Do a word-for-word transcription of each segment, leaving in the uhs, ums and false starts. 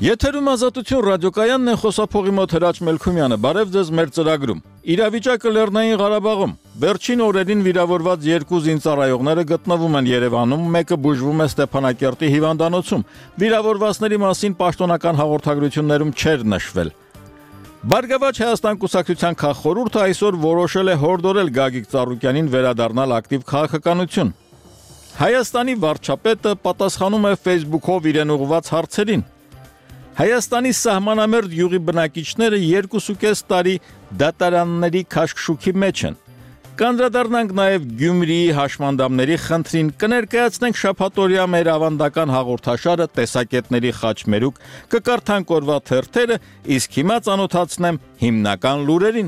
Եթերում ազատություն ռադիոկայանն է, խոսափողի մոտ Հրաչ Մելքումյանը, բարև ձեզ մեր ծրագրում։ Իրավիճակը Լեռնային Ղարաբաղում։ Վերջին օրերին վիրավորված երկու զինծառայողները գտնվում են Երևանում, մեկը բուժվում է Ստեփանակերտի հիվանդանոցում։ Վիրավորվածների մասին պաշտոնական հաղորդագրություններում չէր նշվել։ Բարգավաճ Հայաստան կուսակցության քաղխորհուրդը այսօր որոշել է հորդորել Գագիկ Ծառուկյանին վերադառնալ ակտիվ քաղաքականություն։ Հայաստանի վարչապետը պատասխանում է Facebook-ով իրեն ուղղված հարցերին։ Հայաստանի սահմանամերձ յուղի բնակիչները երկուսուկես տարի դատարանների քաշքշուքի մեջ են։ Կանդրադառնանք նաև Գյումրիի հաշմանդամների խնդրին, կներկայացնենք շաբաթօրյա մեր ավանդական հաղորդաշարը տեսակետների խաչմերուկ, կկարդանք օրվա թերթերը, իսկ հիմա ծանոթացնեմ հիմնական լուրերին։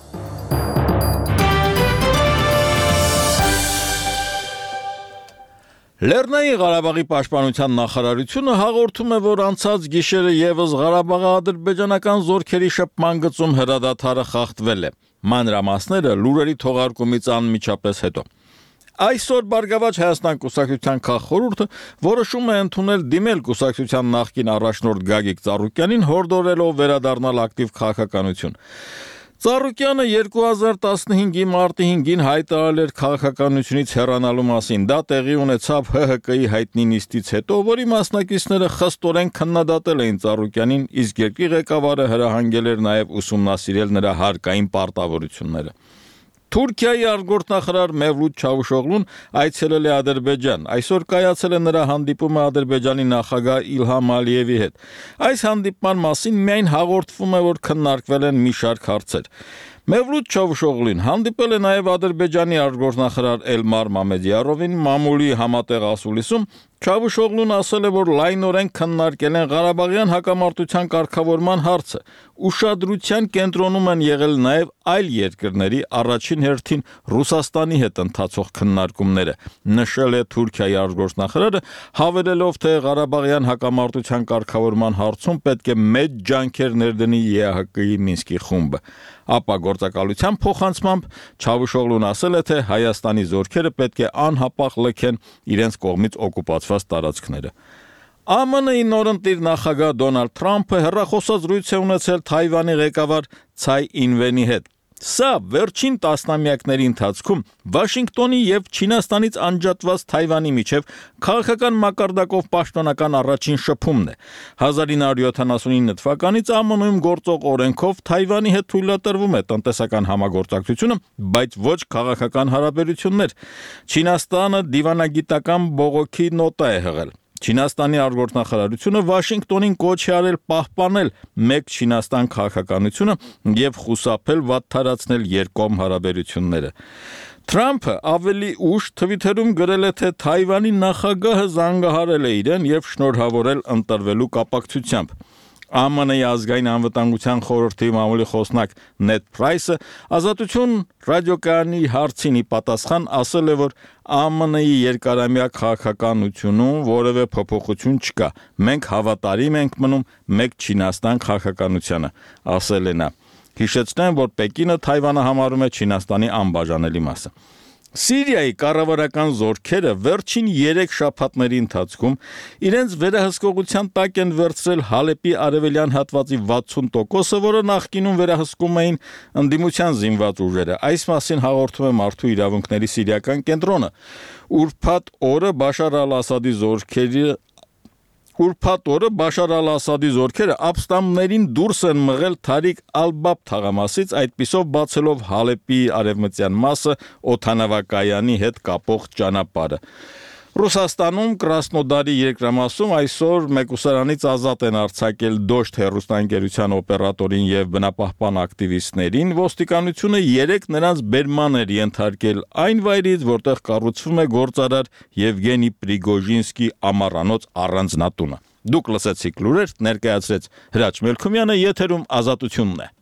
Լեռնային Ղարաբաղի պաշտպանության նախարարությունը հաղորդում է, որ անցած գիշերը ևս Ղարաբաղի-ադրբեջանական զորքերի շփման գծում հրադադարը խախտվել է։ Մանրամասները լուրերի թողարկումից անմիջապես հետո։ Այսօր Բարգավաճ Հայաստան կուսակցության քաղխորհուրդը որոշում է ընդունել դիմել կուսակցության նախկին առաջնորդ Գագիկ Ծառուկյանին, հորդորելով վերադառնալ ակտիվ քաղաքականություն։ Ծառուկյանը երկու հազար տասնհինգի մարտի հինգին հայտարարել էր քաղաքականությունից հեռանալու մասին։ Դա տեղի ունեցավ Հ Հ Կի հայտնի նիստից հետո, որի մասնակիցները խստորեն քննադատել էին Ծառուկյանին, իսկ երկրի ղեկավարը հրահանգել էր նաև ուսումնասիրել նրա հարկային պարտավորությունները։ Թուրքիայի արտգործնախարար Մևլութ Չավուշօղլուն այցելել է Ադրբեջան։ Այսօր կայացել է նրա հանդիպումը Ադրբեջանի նախագահ Իլհամ Ալիևի հետ։ Այս հանդիպման մասին միայն հաղորդվում է, որ քննարկվել են մի շարք հարցեր։ Մևլութ Չավուշօղլուն հանդիպել է նաև Ադրբեջանի արտգործնախարար Էլմար Մամեդիարովին մամուլի համատեղ ասուլիսում։ Չավուշօղլուն ասել է, որ լայնորեն քննարկել են Ղարաբաղյան հակամարտության կարգավորման հարցը։ Ուշադրության կենտրոնում են եղել նաև այլ երկրների, առաջին հերթին Ռուսաստանի հետ ընթացող քննարկումները, նշել է Թուրքիայի արտգործնախարարը, հավելելով, թե Ղարաբաղյան հակամարտության կարգավորման հարցում պետք է մեծ ջանքեր ներդնի Է Հ Կի Մինսկի խումբը։ Ապա գործակալության փոխանցմամբ Չավուշօղլուն ասել է, թե Հայաստանի զորքերը պետք է անհապաղ լքեն իրենց կողմից օկուպացված տարածքները։ Է Մ Ն-ի նորընտիր նախագահ Դոնալդ Թրամփը հեռախոսազրույց է ունեցել Թայվանի ղեկավար Ցայ Ինվենի հետ։ Սա վերջին տասնամյակների ընթացքում Վաշինգտոնի եւ Չինաստանից անջատված Թայվանի միջև քաղաքական մակարդակով պաշտոնական առաջին շփումն է։ հազար ինը հարյուր յոթանասունինը թվականից Է Մ Ն-ում գործող օրենքով Թայվանի հետ թույլատրվում է տնտեսական համագործակցությունը, բայց ոչ քաղաքական հարաբերություններ։ Չինաստանը դիվանագիտական բողոքի նոտա է հղել։ Չինաստանի արտգործնախարարությունը Վաշինգտոնին կոչ է արել պահպանել մեկ Չինաստան քաղաքականությունը եւ խուսափել վատթարացնել երկկողմ հարաբերությունները։ Թրամփը ավելի ուշ Թվիթերում գրել է, թե Թայվանի նախագահը զանգահարել է իրեն եւ շնորհավորել ընտրվելու կապակցությամբ։ Է Մ Ն-ի ազգային անվտանգության խորհրդի մամուլի խոսնակ Նեդ Պրայսը Ազատություն ռադիոկայանի հարցին ի պատասխան ասել է, որ Է Մ Ն-ի երկարամյա քաղաքականությունում որևէ փոփոխություն չկա։ Մենք հավատարիմ ենք մնում մեկ Չինաստան քաղաքականությանը, ասել է նա։ Հիշեցնեմ, որ Պեկինը Թայվանը համարում է Չինաստանի անբաժանելի մասը։ Սիրիայի կառավարական զորքերը վերջին երեք շաբաթների ընթացքում իրենց վերահսկողության տակ են վերցրել Հալեպի արևելյան հատվածի վաթսուն տոկոսը, որը նախկինում վերահսկում էին ընդդիմության զինված ուժերը։ Այս մասին հաղորդում է Մարդու իրավունքների սիրիական կենտրոնը։ Ուրբաթ օրը Բաշար ալ-Ասադի զորքերի Ուրբաթ օրը Բաշար ալ-Ասադի զորքերը ապստամբներին դուրս են մղել Թարիկ ալ-Բաբ թաղամասից, այդպիսով բացելով Հալեպի արևմտյան մասը օդանավակայանի հետ կապող ճանապարհը։ Ռուսաստանում Կրասնոդարի երկրամասում այսօր մեկուսարանից ազատ են արձակել Դոշտ հեռուստաընկերության օպերատորին եւ բնապահպան ակտիվիստներին։ Ոստիկանությունը երեք նրանց բերման էր ենթարկել այն վայրից, որտեղ կառուցվում է գործարար Եվգենի Պրիգոժինսկի ամառանոց առանձնատունը։ Դուք լսեցիք լուրեր, ներկայացրեց Հրաչ Մելքումյանը, եթերում Ազատությունն է։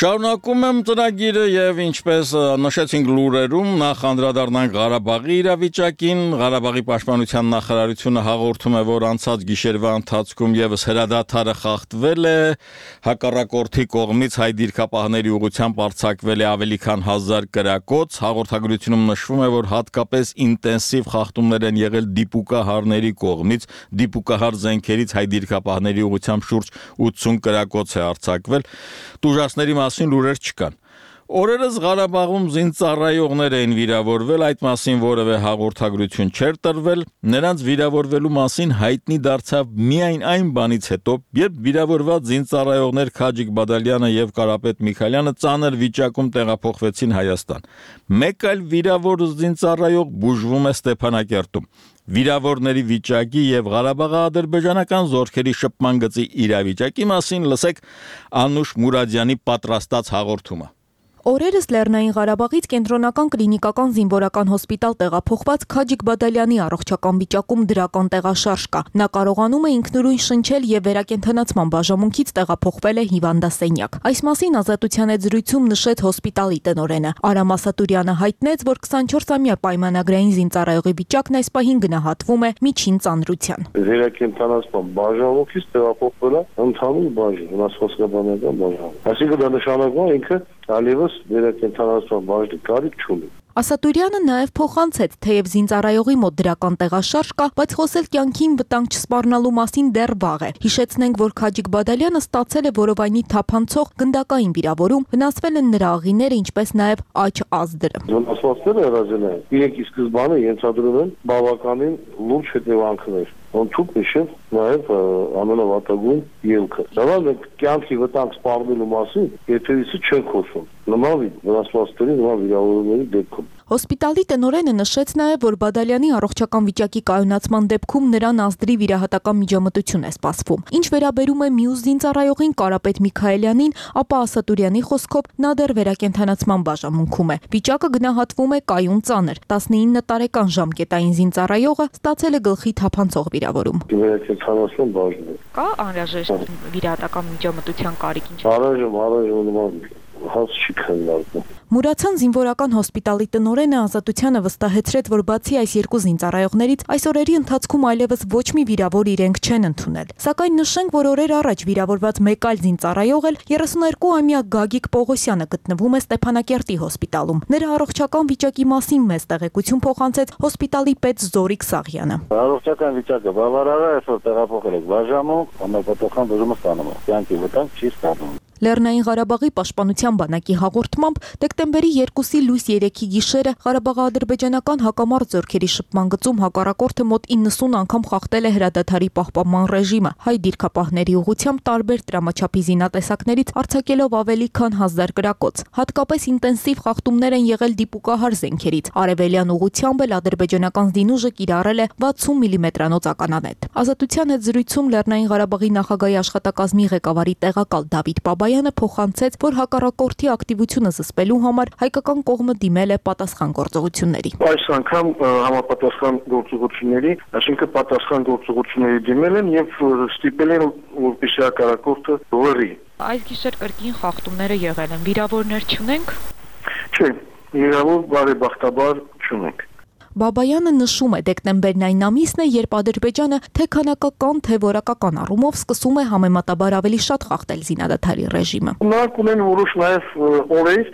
Շարունակում եմ ծրագիրը եւ ինչպես նշեցինք լուրերում, նախ անդրադառնանք Ղարաբաղի իրավիճակին. Ղարաբաղի պաշտպանության նախարարությունը հաղորդում է, որ անցած գիշերվա ընթացքում եւս հրադադարը խախտվել է, հակառակորդի կողմից հայ դիրքապահների ուղղությամբ արձակվել է ավելի քան հազար կրակոց. Հաղորդագրությունում նշվում է, որ հատկապես ինտենսիվ խախտումներ են եղել դիպուկահարների կողմից, դիպուկահար զենքերից հայ դիրքապահների ուղղությամբ շուրջ ութսուն կրակոց է արձակվել. Տուժածների մասին լուրեր չկան. Օրերս Ղարաբաղում զինծառայողներ էին վիրավորվել, այդ մասին որևէ հաղորդագրություն չէր տրվել, նրանց վիրավորվելու մասին հայտնի դարձավ միայն այն բանից հետո, երբ վիրավորված զինծառայողներ Քաջիկ Բադալյանը եւ Կարապետ Միքայելյանը ծանր վիճակում տեղափոխվեցին Հայաստան։ Մեկ այլ վիրավոր զինծառայող բուժվում է Ստեփանակերտում։ Վիրավորների վիճակի եւ Ղարաբաղի-ադրբեջանական զորքերի շփման գծի իրավիճակի մասին լսեք Անուշ Մուրադյանի պատրաստած հաղորդումը։ Օրերս Լեռնային Ղարաբաղից կենտրոնական կլինիկական զինվորական հոսպիտալ տեղափոխված Քաջիկ Բադալյանի առողջական վիճակում դրական տեղաշարժ կա։ Նա կարողանում է ինքնուրույն շնչել եւ վերակենդանացման բաժանմունքից տեղափոխվել է հիվանդասենյակ։ Այս մասին Ազատության հետ զրույցում նշեց հոսպիտալի տնօրենը։ Արամ Ասատուրյանը հայտնեց, որ քսանչորսամյա պայմանագրային զինծառայողի վիճակն այս պահին գնահատվում է միջին ծանրության։ Վերակենդանացման բաժանմունքից տեղափոխվել է ընդհանուր բաժան, վնասվածքաբանական բաժան։ Այսինքն դա նշանակում է ինքը Ալիվս վերակենդանացման բաժնի կարիք չունի։ Ասատուրյանը նաև փոխանցեց, թեև զինծառայողի մոտ դրական տեղաշարժ կա, բայց խոսել կյանքին վտանգ չսպառնալու մասին դեռ վաղ է։ Հիշեցնենք, որ Քաջիկ Բադալյանը ստացել է որովայնի թափանցող գնդակային վիրավորում, վնասվել են նրա աղիները, ինչպես նաև աջ ազդրը։ Վնասվածքները հրաժարվել են։ Իրենք ի սկզբանե ենթադրում են բավականին լուրջ հետևանքներ։Ոնցուկ նշել նաև ամենավատագույն ելքը։ Դա մենք կյանքի վտանգ սպառնալու մասին եթերից չեն խոսում։ Նման վնասվածքների, նման վիրավորումների դեպքում։ Հոսպիտալի տնօրենը նշեց նաև, որ Բադալյանի առողջական վիճակի կայունացման դեպքում նրան ազդրի վիրահատական միջամտություն է սպասվում։ Ինչ վերաբերում է մյուս զինծառայողին Կարապետ Միքայելյանին, ապա Ասատուրյանի խոսքով նա դեռ վերակենդանացման բաժանմունքում է։ Վիճակը գնահատվում է կայուն ծանր։ տասնինը տարեկան ժամկետային զինծառայողը ստացել է գլխի թափանցող վիրավորում։ Վերակենդանացման բաժնում է։ Կա անհրաժեշտ վիրահատական միջամտության կարիք ինչ։ Առայժմ, առայժմ նման հաց չի քննարկվում։ Մուրացան զինվորական հոսպիտալի տնօրենը Ազատությանը վստահեցրեց, որ բացի այս երկու զինծառայողներից այս օրերի ընթացքում այլևս ոչ մի վիրավոր իրենք չեն ընդունել։ Սակայն նշենք, որ օրեր առաջ վիրավորված մեկ այլ զինծառայող էլ երեսունաերկուամյա Գագիկ Պողոսյանը գտնվում է Ստեփանակերտի հոսպիտալում։ Նրա առողջական վիճակի մասին մեծ տեղեկություն փոխանցեց հոսպիտալի պետ Զորիկ Սաղյանը։ Առողջական վիճակը բավարար է, այսօր տեղափոխել եք բաժանում, համապատասխան բուժումը ստանում է։ Կյանքի վտանգ չի ստանում։ Լեռնային Ղարաբաղի պաշտպանության բանակի հաղորդմամբ դեկտեմբերի երկուսի լույս երեքի գիշերը Ղարաբաղ-ադրբեջանական հակամարտ զորքերի շփման գծում հակառակորդը մոտ իննսուն անգամ խախտել է հրադադարի պահպանման ռեժիմը, հայ դիրքապահների ուղղությամբ տարբեր տրամաչափի զինատեսակներից արձակելով ավելի քան հազար կրակոց։ Հատկապես ինտենսիվ խախտումներ են եղել դիպուկահար զենքերից։ Արևելյան ուղղությամբ էլ ադրբեջանական զինուժը կիրառել է վաթսուն միլիմետրանոց ականանետ։ Ազատության հետ զրույցում Լեռնային Ղարաբաղի նախագահի աշխատակազմի ղեկավարի տեղակալ Դավիթ Բաբայանը փոխանցեց, որ հակառակորդի ակտիվությունը զսպելու համար հայկական կողմը դիմել է պատասխան գործողությունների։ Այս անգամ համապատասխան գործողությունների, այսինքն պատասխան գործողությունների դիմել են եւ ստիպել են, որպեսզի հակառակորդը լռի։ Այս գիշեր կրկին խախտումները եղել են, վիրավորներ չունենք։ Չէ, վիրավոր բարեբախտաբար չունենք։ Բաբայանը նշում է, դեկտեմբերն այն ամիսն է, երբ Ադրբեջանը թե քանակական, թե որակական առումով սկսում է համեմատաբար ավելի շատ խախտել զինադադարի ռեժիմը։ Նրանք ունեն որոշ նաև օրեր,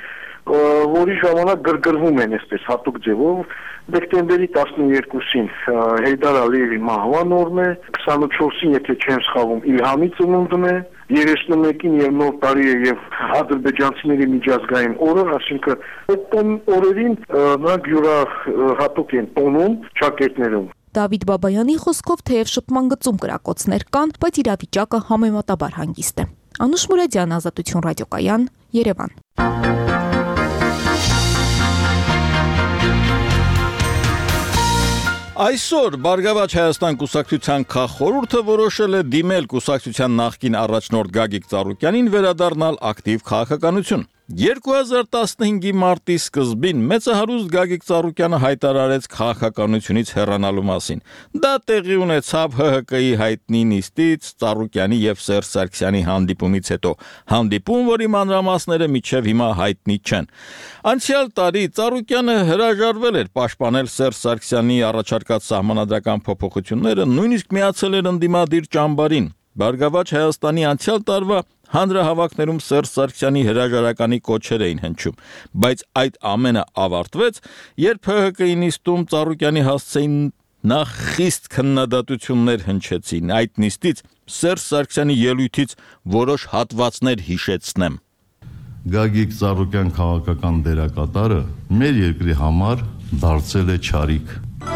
որի ժամանակ գրգռվում են այսպես հատուկ ձևով։ Դեկտեմբերի տասնուերկուսին Հեյդար Ալիևի մահվան օրն է, քսանչորսին, եթե չեմ սխալվում, Իլհամի ծնունդն է, երեսունմեկին եւ նոր տարի է եւ ադրբեջանցիների միջազգային օրը, այսինքն այդ օրերին նրանք յուրահատուկ են տոնում ճակերտներում։ Դավիթ Բաբայանի խոսքով թեև շփման գծում կրակոցներ կան, բայց իրավիճակը համեմատաբար հանգիստ է։ Անուշ Մուրադյան, Ազատություն ռադիոկայան, Երևան։ Այսօր Բարգավաճ Հայաստան կուսակցության քաղխորհուրդը որոշել է դիմել կուսակցության նախկին առաջնորդ Գագիկ Ծառուկյանին վերադառնալ ակտիվ քաղաքականություն։ երկու հազար տասնհինգի մարտի սկզբին մեծահարուստ Գագիկ Ծառուկյանը հայտարարեց քաղաքականությունից հեռանալու մասին։ Դա տեղի ունեցավ Հ Հ Կ-ի հայտնի նիստից Ծառուկյանի եւ Սերժ Սարգսյանի հանդիպումից հետո, հանդիպում, որի մանրամասները մինչև հիմա հայտնի չեն։ Անցյալ տարի Ծառուկյանը հրաժարվել էր պաշտպանել Սերժ Սարգսյանի առաջարկած սահմանադրական փոփոխությունները, նույնիսկ միացել էր ընդդիմադիր ճամբարին։ Բարգավաճ Հայաստանի անցյալ տարվա հանրահավաքներում Սերժ Սարգսյանի հրաժարականի կոչեր էին հնչում, բայց այդ ամենը ավարտվեց, երբ Հ Հ Կ-ի նիստում Ծառուկյանի հասցեին նախ խիստ քննադատություններ հնչեցին։ Այդ նիստից Սերժ Սարգսյանի ելույթից որոշ հատվածներ հիշեցնեմ։ Գագիկ Ծառուկյան քաղաքական դերակատարը մեր երկրի համար դարձել է չարիք։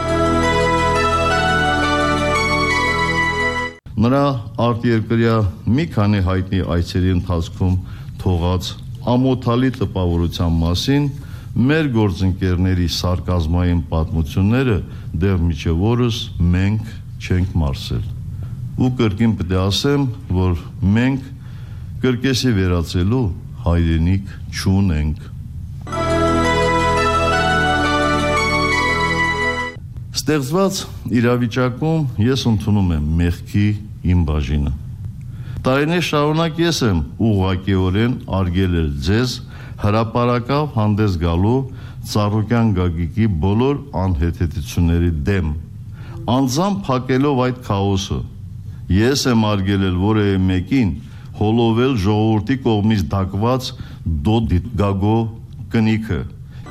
Նրա արտերկրյա մի քանի հայտնի այցերի ընթացքում թողած ամոթալի տպավորության մասին մեր գործընկերների սարկազմային պատմությունները դեռ մինչև օրս մենք չենք մարսել։ Ու կրկին պետք է ասեմ, որ մենք կրկեսի վերածելու հայրենիք չունենք։ Ստեղծված իրավիճակում ես ընդունում եմ մեղքի իմ բաժինը։ Տարիներ շարունակ ես եմ ուղղակիորեն արգել էր ձեզ հրապարակավ հանդես գալու Ծառուկյան Գագիկի բոլոր անհեթեթությունների դեմ, անձամբ փակելով այդ քաոսը։ Ես եմ արգելել որևէ մեկին հոլովել ժողովրդի կողմից դակված դոդ գագո կնիքը։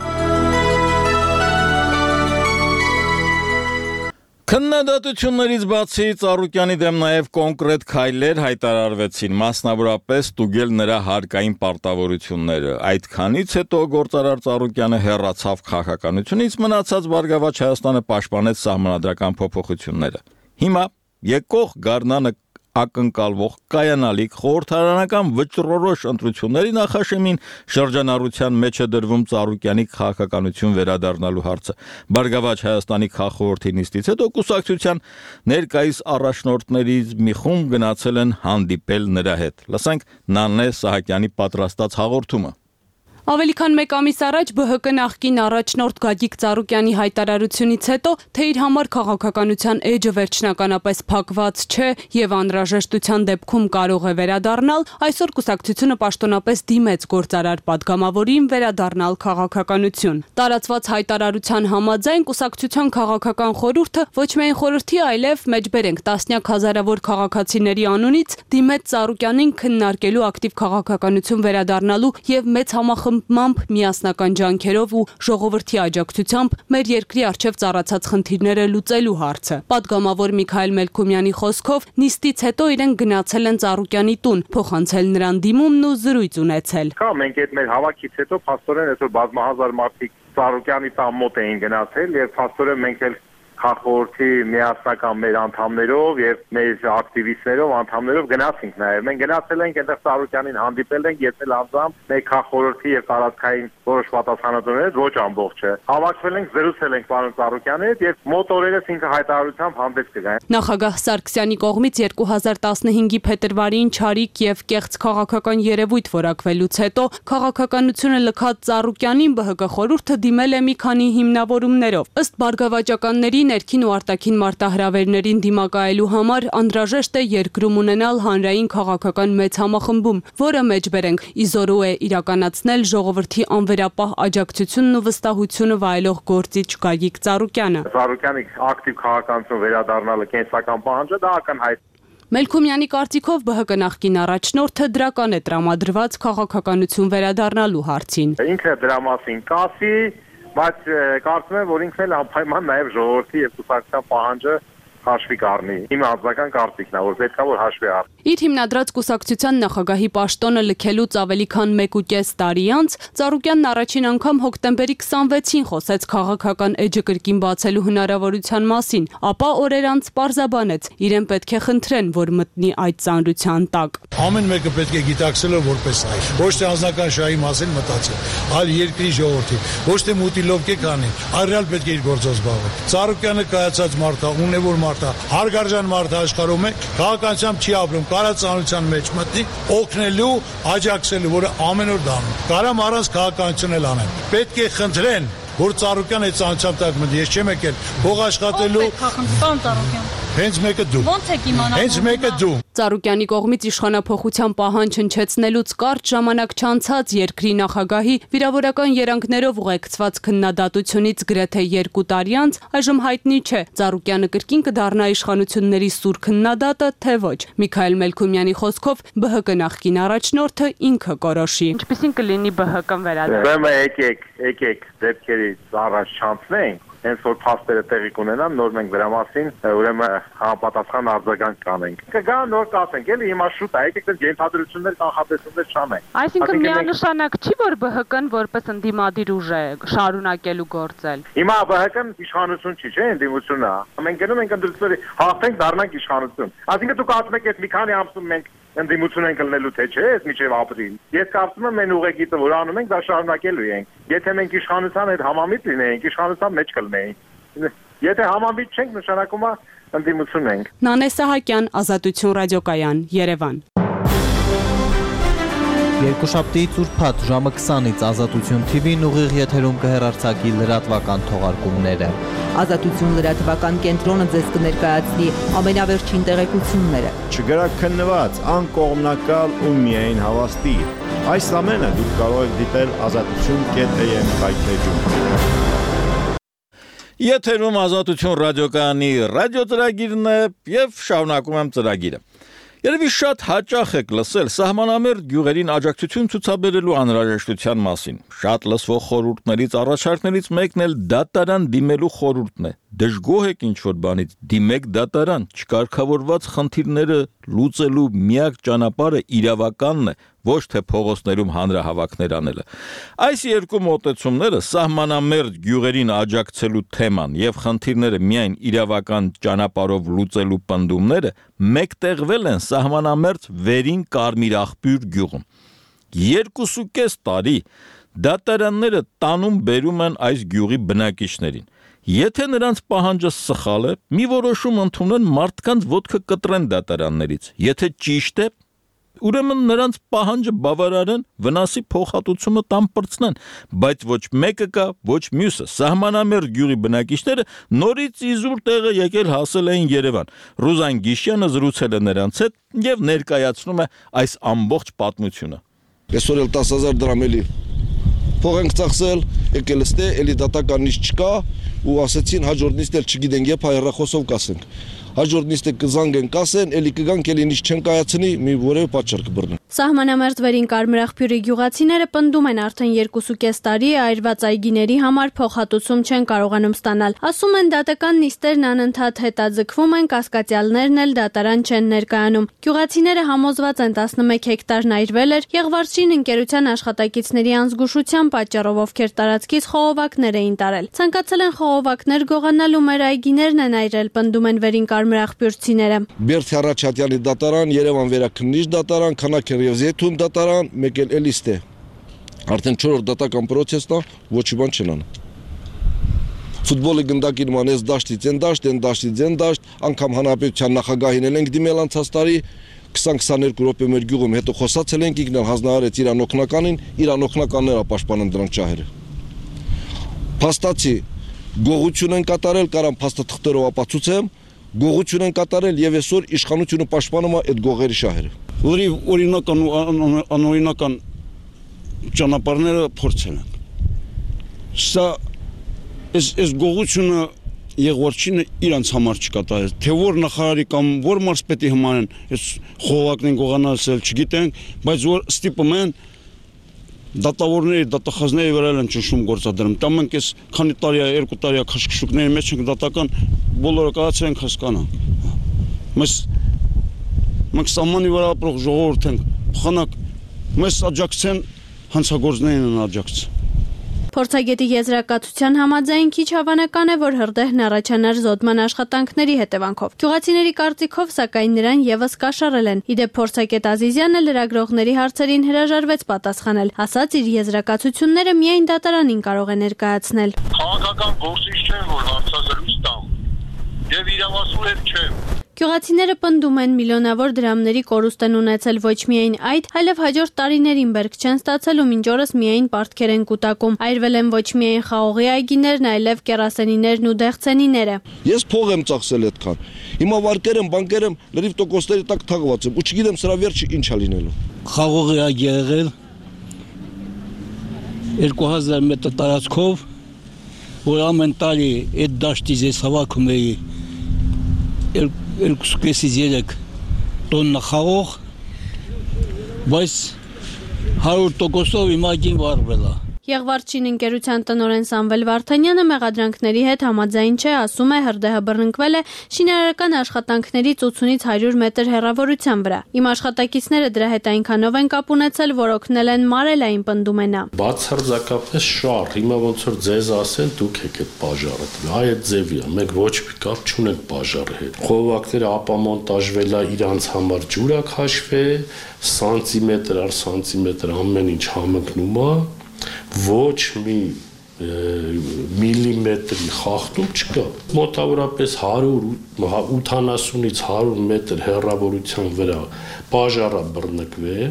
Քննադատություններից բացի Ծառուկյանի դեմ նաև կոնկրետ քայլեր հայտարարվեցին, մասնավորապես ստուգել նրա հարկային պարտավորությունները։ Այդքանից հետո գործարար Ծառուկյանը հեռացավ քաղաքականությունից, մնացած Բարգավաճ Հայաստանը պաշտպանեց սահմանադրական փոփոխությունները։ Հիմա եկող գարնանը ակնկալվող կայանալիք խորհրդարանական վճռորոշ ընտրությունների նախաշեմին շրջանառության մեջ է դրվում Ծառուկյանի քաղաքականություն վերադառնալու հարցը։ Բարգավաճ Հայաստանի քաղխորհրդի նիստից հետո կուսակցության ներկայիս առաջնորդներից մի խումբ գնացել են հանդիպել նրա հետ։ Լսենք Նանե Սահակյանի պատրաստած հաղորդումը։ Ավելի քան մեկ ամիս առաջ Բ Հ Կ նախկին առաջնորդ Գագիկ Ծառուկյանի հայտարարությունից հետո, թե իր համար քաղաքականության էջը վերջնականապես փակված չէ եւ անհրաժեշտության դեպքում կարող է վերադառնալ, այսօր կուսակցությունը պաշտոնապես դիմեց գործարար падգամավորին վերադառնալ քաղաքականություն։ Տարածված հայտարարության համաձայն կուսակցության քաղաքական խորհուրդը ոչ միայն խորհրդի, այլև մեջբերենք տասնյակ հազարավոր քաղաքացիների անունից դիմեց Ծառուկյանին քննարկելու ակտիվ քաղաքականություն վերադառնալու եւ մեծ համախմբման միասնական ջանքերով ու ժողովրդի աջակցությամբ մեր երկրի առջև ծառացած խնդիրները լուծելու հարցը։ Պատգամավոր Միքայել Մելքումյանի խոսքով նիստից հետո իրեն գնացել են Ծառուկյանի տուն, փոխանցել նրան դիմումն ու զրույց ունեցել։ Կա մենք այդ մեր հավաքից հետո փաստորեն այսօր բազմահազար մարդիկ Ծառուկյանի տան մոտ էին գնացել եւ փաստորեն մենք էլ Խորհրդի միասնական մեր անդամներով եւ մեր ակտիվիստներով անդամներով գնացինք նաեւ մենք գնացել ենք այնտեղ Ծառուկյանին հանդիպել ենք ես էլ անձամբ մեր Խորհրդի եւ տարածքային որոշ պատասխանատուներից ոչ ամբողջը հավաքվել ենք զրուցել ենք պարոն Ծառուկյանի հետ եւ մոտ օրերս ինքը հայտարարությամբ հանդես կգա։ Նախագահ Սարգսյանի կողմից երկու հազար տասնհինգի փետրվարին չարիք եւ կեղծ քաղաքական երևույթ որակվելուց հետո քաղաքականությունը լքած Ծառուկյանին Բ Հ Կ խորհուրդը դիմել է մի քանի հիմնավորումներով։ Ըստ բարգավաճականների ներքին ու արտաքին մարտահրավերներին դիմակայելու համար անհրաժեշտ է երկրում ունենալ հանրային քաղաքական մեծ համախմբում, որը մեջբերենք իզորու է իրականացնել ժողովրդի անվերապահ աջակցությունն ու վստահությունը վայելող գործիչ Գագիկ Ծառուկյանը։ Ծառուկյանի ակտիվ քաղաքականություն վերադառնալը կենսական պահանջ է, դա ակնհայտ։ Մելքումյանի կարծիքով Բ Հ Կ նախկին առաջնորդը դրական է տրամադրված քաղաքականություն վերադառնալու հարցին։ Ինքը դրա մասին կասի, բայց կարծում եմ, որ ինքն էլ անպայման նաև ժողովրդի եւ կուսակցության պահանջը հաշվի կառնի։ Իմ անձնական կարծիքն է, որ պետք է որ հաշվի առնի։ Իր հիմնադրած կուսակցության նախագահի պաշտոնը լքելուց ավելի քան մեկ ու կես տարի անց Ծառուկյանն առաջին անգամ հոկտեմբերի քսանվեցին խոսեց քաղաքական էջը կրկին բացելու հնարավորության մասին, ապա օրեր անց պարզաբանեց, իրեն պետք է խնդրեն, որ մտնի այդ ծանրության տակ։ Ամեն մեկը պետք է գիտակցելով որպես այլ, ոչ թե անձնական շահի մասին մտածել, այլ երկրի ժողովրդի, ոչ թե մուտիլովկե կանի, այլ պետք է իր գործով զբաղվել։ Ծառուկյանը կայացած մարդ է, ունևոր մարդ մարդը, հարգարժան մարդը աշխարհում է, քաղաքացիությամբ չի ապրում, կարա ծանոթության մեջ մտնի, օգնելու, աջակցելու, որը ամեն օր դառնում։ Կարամ առանց քաղաքականություն էլ անեն։ Պետք է խնդրեն, որ Ծառուկյան այդ ծանոթությամբ տակ մտնի, ես չեմ եկել փող աշխատելու։ Պարոն Ծառուկյան։ Հենց մեկը դու։ Ոնց եք իմանալ։ Հենց մեկը դու։ Ծառուկյանի կողմից իշխանափոխության պահանջ հնչեցնելուց կարճ ժամանակ չանցած երկրի նախագահի վիրավորական երանգներով ուղեկցված քննադատությունից գրեթե երկու տարի անց այժմ հայտնի չէ Ծառուկյանը կրկին կդառնա իշխանությունների սուր քննադատը, թե ոչ։ Միքայել Մելքումյանի խոսքով ԲՀԿ նախկին առաջնորդը ինքը կորոշի։ Ինչպիսին կլինի ԲՀԿ-ն վերադառնալը։ Ուրեմն եկեք, եկեք դեպքերից առաջ չանցնենք։ Հենց որ փաստերը տեղի կունենան, նոր մենք դրա մասին ուրեմն համապատասխան արձագանք կանենք։ Կգա նոր կասենք, էլի հիմա շուտ է, եկեք դες ենթադրություններ, կանխատեսումներ չանենք։ Այսինքն միանշանակ չի, որ ԲՀԿ-ն որպես ընդդիմադիր ուժ է շարունակելու գործել։ Հիմա ԲՀԿ-ն իշխանություն չի, չէ՞, ընդդիմություն է։ Մենք գնում ենք ընդդիմությունների, հաղթենք, դառնանք իշխանություն։ Այսինքն դուք ասում եք, այդ մի քանի ամսում մենք ընդդիմություն ենք լնելու թե չէ, այս միջև ապրիլ։ Ես կարծում եմ մենք ուղեկիցը որ անում ենք, դա շարունակելու ենք։ Եթե մենք իշխանության հետ համամիտ լինեինք, իշխանության մեջ կլինեինք։ Եթե համամիտ չենք, նշանակում է ընդդիմություն ենք։ Նանե Սահակյան, Ազատություն ռադիոկայան, Երևան։ Երկուշաբթիից ուրբաթ ժամը քսանից Ազատություն Թի Վին ուղիղ եթերում կհեռարձակի լրատվական թողարկումները։ Ազատություն լրատվական կենտրոնը ձեզ կներկայացնի ամենավերջին տեղեկությունները։ Չգրակ քննված, անկողմնակալ ու միայն հավաստի։ Այս ամենը դուք կարող եք դիտել ազատություն կետ էմ հայթեջում։ Եթերում Ազատություն ռադիոկայանի ռադիոծրագիրն է եւ շարունակում եմ ծրագիրը։ Երևի շատ հաճախ եք լսել սահմանամերձ գյուղերին աջակցություն ցուցաբերելու անհրաժեշտության մասին։ Շատ լսվող խորհուրդներից առաջարկներից մեկն էլ դատարան դիմելու խորհուրդն է։ Դժգոհ եք ինչ-որ բանից, դիմեք դատարան, չկարգավորված խնդիրները լուծելու միակ ճանապարհը իրավականն է, ոչ թե փողոցներում հանրահավաքներ անելը։ Այս երկու մոտեցումները սահմանամերձ գյուղերին աջակցելու թեման եւ խնդիրները միայն իրավական ճանապարհով լուծելու պնդումները մեկտեղվել են սահմանամերձ Վերին Կարմիր աղբյուր գյուղում։ Երկուսուկես տարի դատարանները տանում բերում են այս գյուղի բնակիչներին։ Եթե նրանց պահանջը սխալ է, մի որոշում ընդունեն մարդկանց ոտքը կտրեն դատարաններից։ Եթե ճիշտ է, ուրեմն նրանց պահանջը բավարարեն, վնասի փոխհատուցումը տան պրծնեն, բայց ոչ մեկը կա, ոչ մյուսը։ Սահմանամերձ գյուղի բնակիչները նորից իզուր տեղը եկել հասել էին Երևան։ Ռուզան Գիշյանը զրուցել է նրանց հետ եւ ներկայացնում է այս ամբողջ պատմությունը։ Այսօր էլ տասը հազար դրամ էլի փող ենք ծախսել, եկել ստե, էլի դատական ինչ չկա ու ասեցին հաջորդ նիստ էլ չգիտենք, երբ հայրախոսով կասենք։ Հաջորդ նիստը կզանգեն կասեն, էլի կգանք, էլի ինչ չեն կայացնի, մի որևէ պատճառ կբռնեն։ Սահմանամերձ Վերին Կարմիր աղբյուրի գյուղացիները պնդում են արդեն երկուսուկես տարի է այրված այգիների համար փոխհատուցում չեն կարողանում ստանալ։ Ասում են դատական նիստերն անընդհատ հետաձգվում են, կասկածյալներն էլ դատարան չեն ներկայանում։ Գյուղացիները համոզված են տասնմեկ հեկտարն այրվել էր Եղվարչին ընկերության աշխատակիցների անզգուշության պատճառով, ովքեր տարածքից խողովակներ էին տարել։ Ցանկացել են խողովակներ գողանալու, մեր այգիներն են այրել, պնդում են Վերին Կարմիր աղբյուրցիները։ Բերդի Հռաչատյանի դատարան, Երևան վերաքննիչ դատարան, Քանաքեր եւ Զեյթուն դատարան, մեկ էլ էլիստ է։ Արդեն չորրորդ դատական պրոցեսն է, ոչի բան չեն անում։ Ֆուտբոլի գնդակի նման էս դաշտից են դաշտ, են դաշտից են դաշտ, անգամ հանրապետության նախագահին էլ ենք դիմել անցած տարի քսան-քսաներկու րոպե մեր գյուղում, հետո խոսացել ենք, ինքն էլ հանձնարարեց իր անօգնականին, իր անօգնականները պաշտպանեն դրանք ճահերը։ Փաստացի գողություն են կատարել, կարամ փաստաթղթերով ապացուցեմ, գողություն են կատարել եւ այսօր իշխանությունը պաշտպանում է այդ գողերի շահերը։ Որի օրինական ու անօրինական ճանապարհները փորձել են։ Սա այս այս գողությունը Եղվարչինը իրանց համար չկատարեց, թե որ նախարարի կամ որ մարզպետի համար են այս խողովակն գողանալսել, չգիտենք, բայց որ ստիպում են դատավորների, դատախազների վրա են ճնշում գործադրում։ Դա մենք այս քանի տարի, երկու տարի քաշքշուկների մեջ ենք դատական բոլորը կայացել ենք հասկանանք։ Մեզ մենք սահմանի վրա ապրող ժողովուրդ ենք, փոխանակ մեզ աջակցեն, հանցագործներին են աջակցել։ Փորձագետի եզրակացության համաձայն քիչ հավանական է, որ հրդեհն առաջանար զոդման աշխատանքների հետևանքով։ Գյուղացիների կարծիքով, սակայն նրան եւս կաշառել են։ Իդեպ փորձագետ Ազիզյանը լրագրողների հարցերին հրաժարվեց պատասխանել, ասաց իր եզրակացությունները միայն դատարանին կարող է ներկայացնել։ Քաղաքական գործիչ չեն, որ հարցազրույց տամ։ եւ իրավասու հետ չեմ։ Գյուղացիները պնդում են միլիոնավոր դրամների կորուստ են ունեցել ոչ միայն այդ, այլև հաջորդ տարիներին բերք չեն ստացել ու մինչ օրս միայն պարտքեր են կուտակում։ Այրվել են ոչ միայն խաղողի այգիներն, այլև կերասենիներն ու դեղցենիները։ Ես փող եմ ծախսել այդքան։ Հիմա վարկեր եմ, բանկեր եմ, լրիվ տոկոսների տակ թաղված եմ ու չգիտեմ սրա վերջը ինչ է լինելու։ Խաղողի այգի եղել երկու հազար մետր տարածքով, որ ամեն տարի այդ դաշտից ես հավաքում էի երկուսից երեք տոննա խաղող, բայց հարյուր տոկոսով իմ այգին վառվել է։ Եղվարչին ընկերության տնօրեն Սամվել Վարդանյանը մեղադրանքների հետ համաձայն չէ, ասում է հրդեհը բռնկվել է շինարարական աշխատանքներից ութունից հարյուր մետր հեռավորության վրա։ Իմ աշխատակիցները դրա հետ այնքանով են կապ ունեցել, որ օգնել են մարել այն, պնդում է նա։ Բացարձակապես շահ, հիմա ոնց որ ձեզ ասեն, դուք եք այդ բաժարը։ Այդ ձևի է, մենք ոչ մի կապ չունենք բաժարի հետ։ Խողովակները ապամոնտաժվել է իրանց համար ջուրա քաշվե, սանտիմետր առ սանտիմետր ամեն ինչ համընկնում է։ Ոչ մի միլիմետրի խախտում չկա։ Մոտավորապես հարյուր ութանասունից հարյուր մետր հեռավորության վրա բաժարը բռնկվե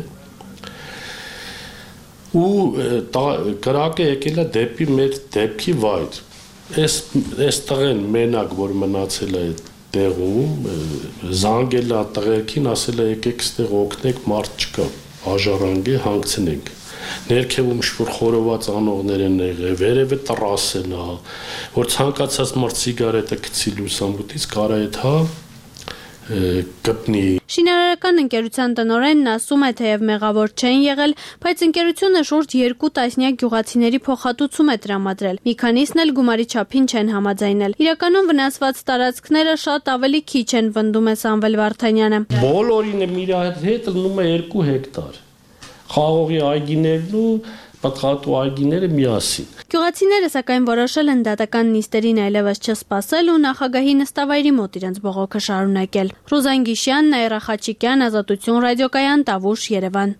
ու կրակը եկել է դեպի մեր դեպքի վայր։ Այս այս տղեն մենակ որ մնացել է տեղում, զանգել է տղերքին, ասել է եկեք ստեղ օգնեք, մարդ չկա, բաժարանք է, հանգցնենք։ Ներքևում շուր խորոված անողներ են եղել, վերևը տրասեն է, որ ցանկացած մարդ սիգարետը գցի լուսամուտից կարա այդ հա գտնի։ Շինարարական ընկերության տնօրենն ասում է, թեև մեղավոր չեն եղել, բայց ընկերությունը շուրջ երկու տասնյակ գյուղացիների փոխհատուցում է տրամադրել։ Մի քանիսն էլ գումարի չափին չեն համաձայնել։ Իրականում վնասված տարածքները շատ ավելի քիչ են, պնդում է Սամվել Վարդանյանը։ Բոլորին իր հետ լնում է երկու հեկտար։ Խաղողի այգիներն ու պատղատու այգիները միասին։ Գյուղացիները սակայն որոշել են դատական նիստերին այլևս չսպասել ու նախագահի նստավայրի մոտ իրենց բողոքը շարունակել։ Ռուզան Գիշյան, Նաիրա Խաչիկյան, Ազատություն ռադիոկայան, Տավուշ, Երևան։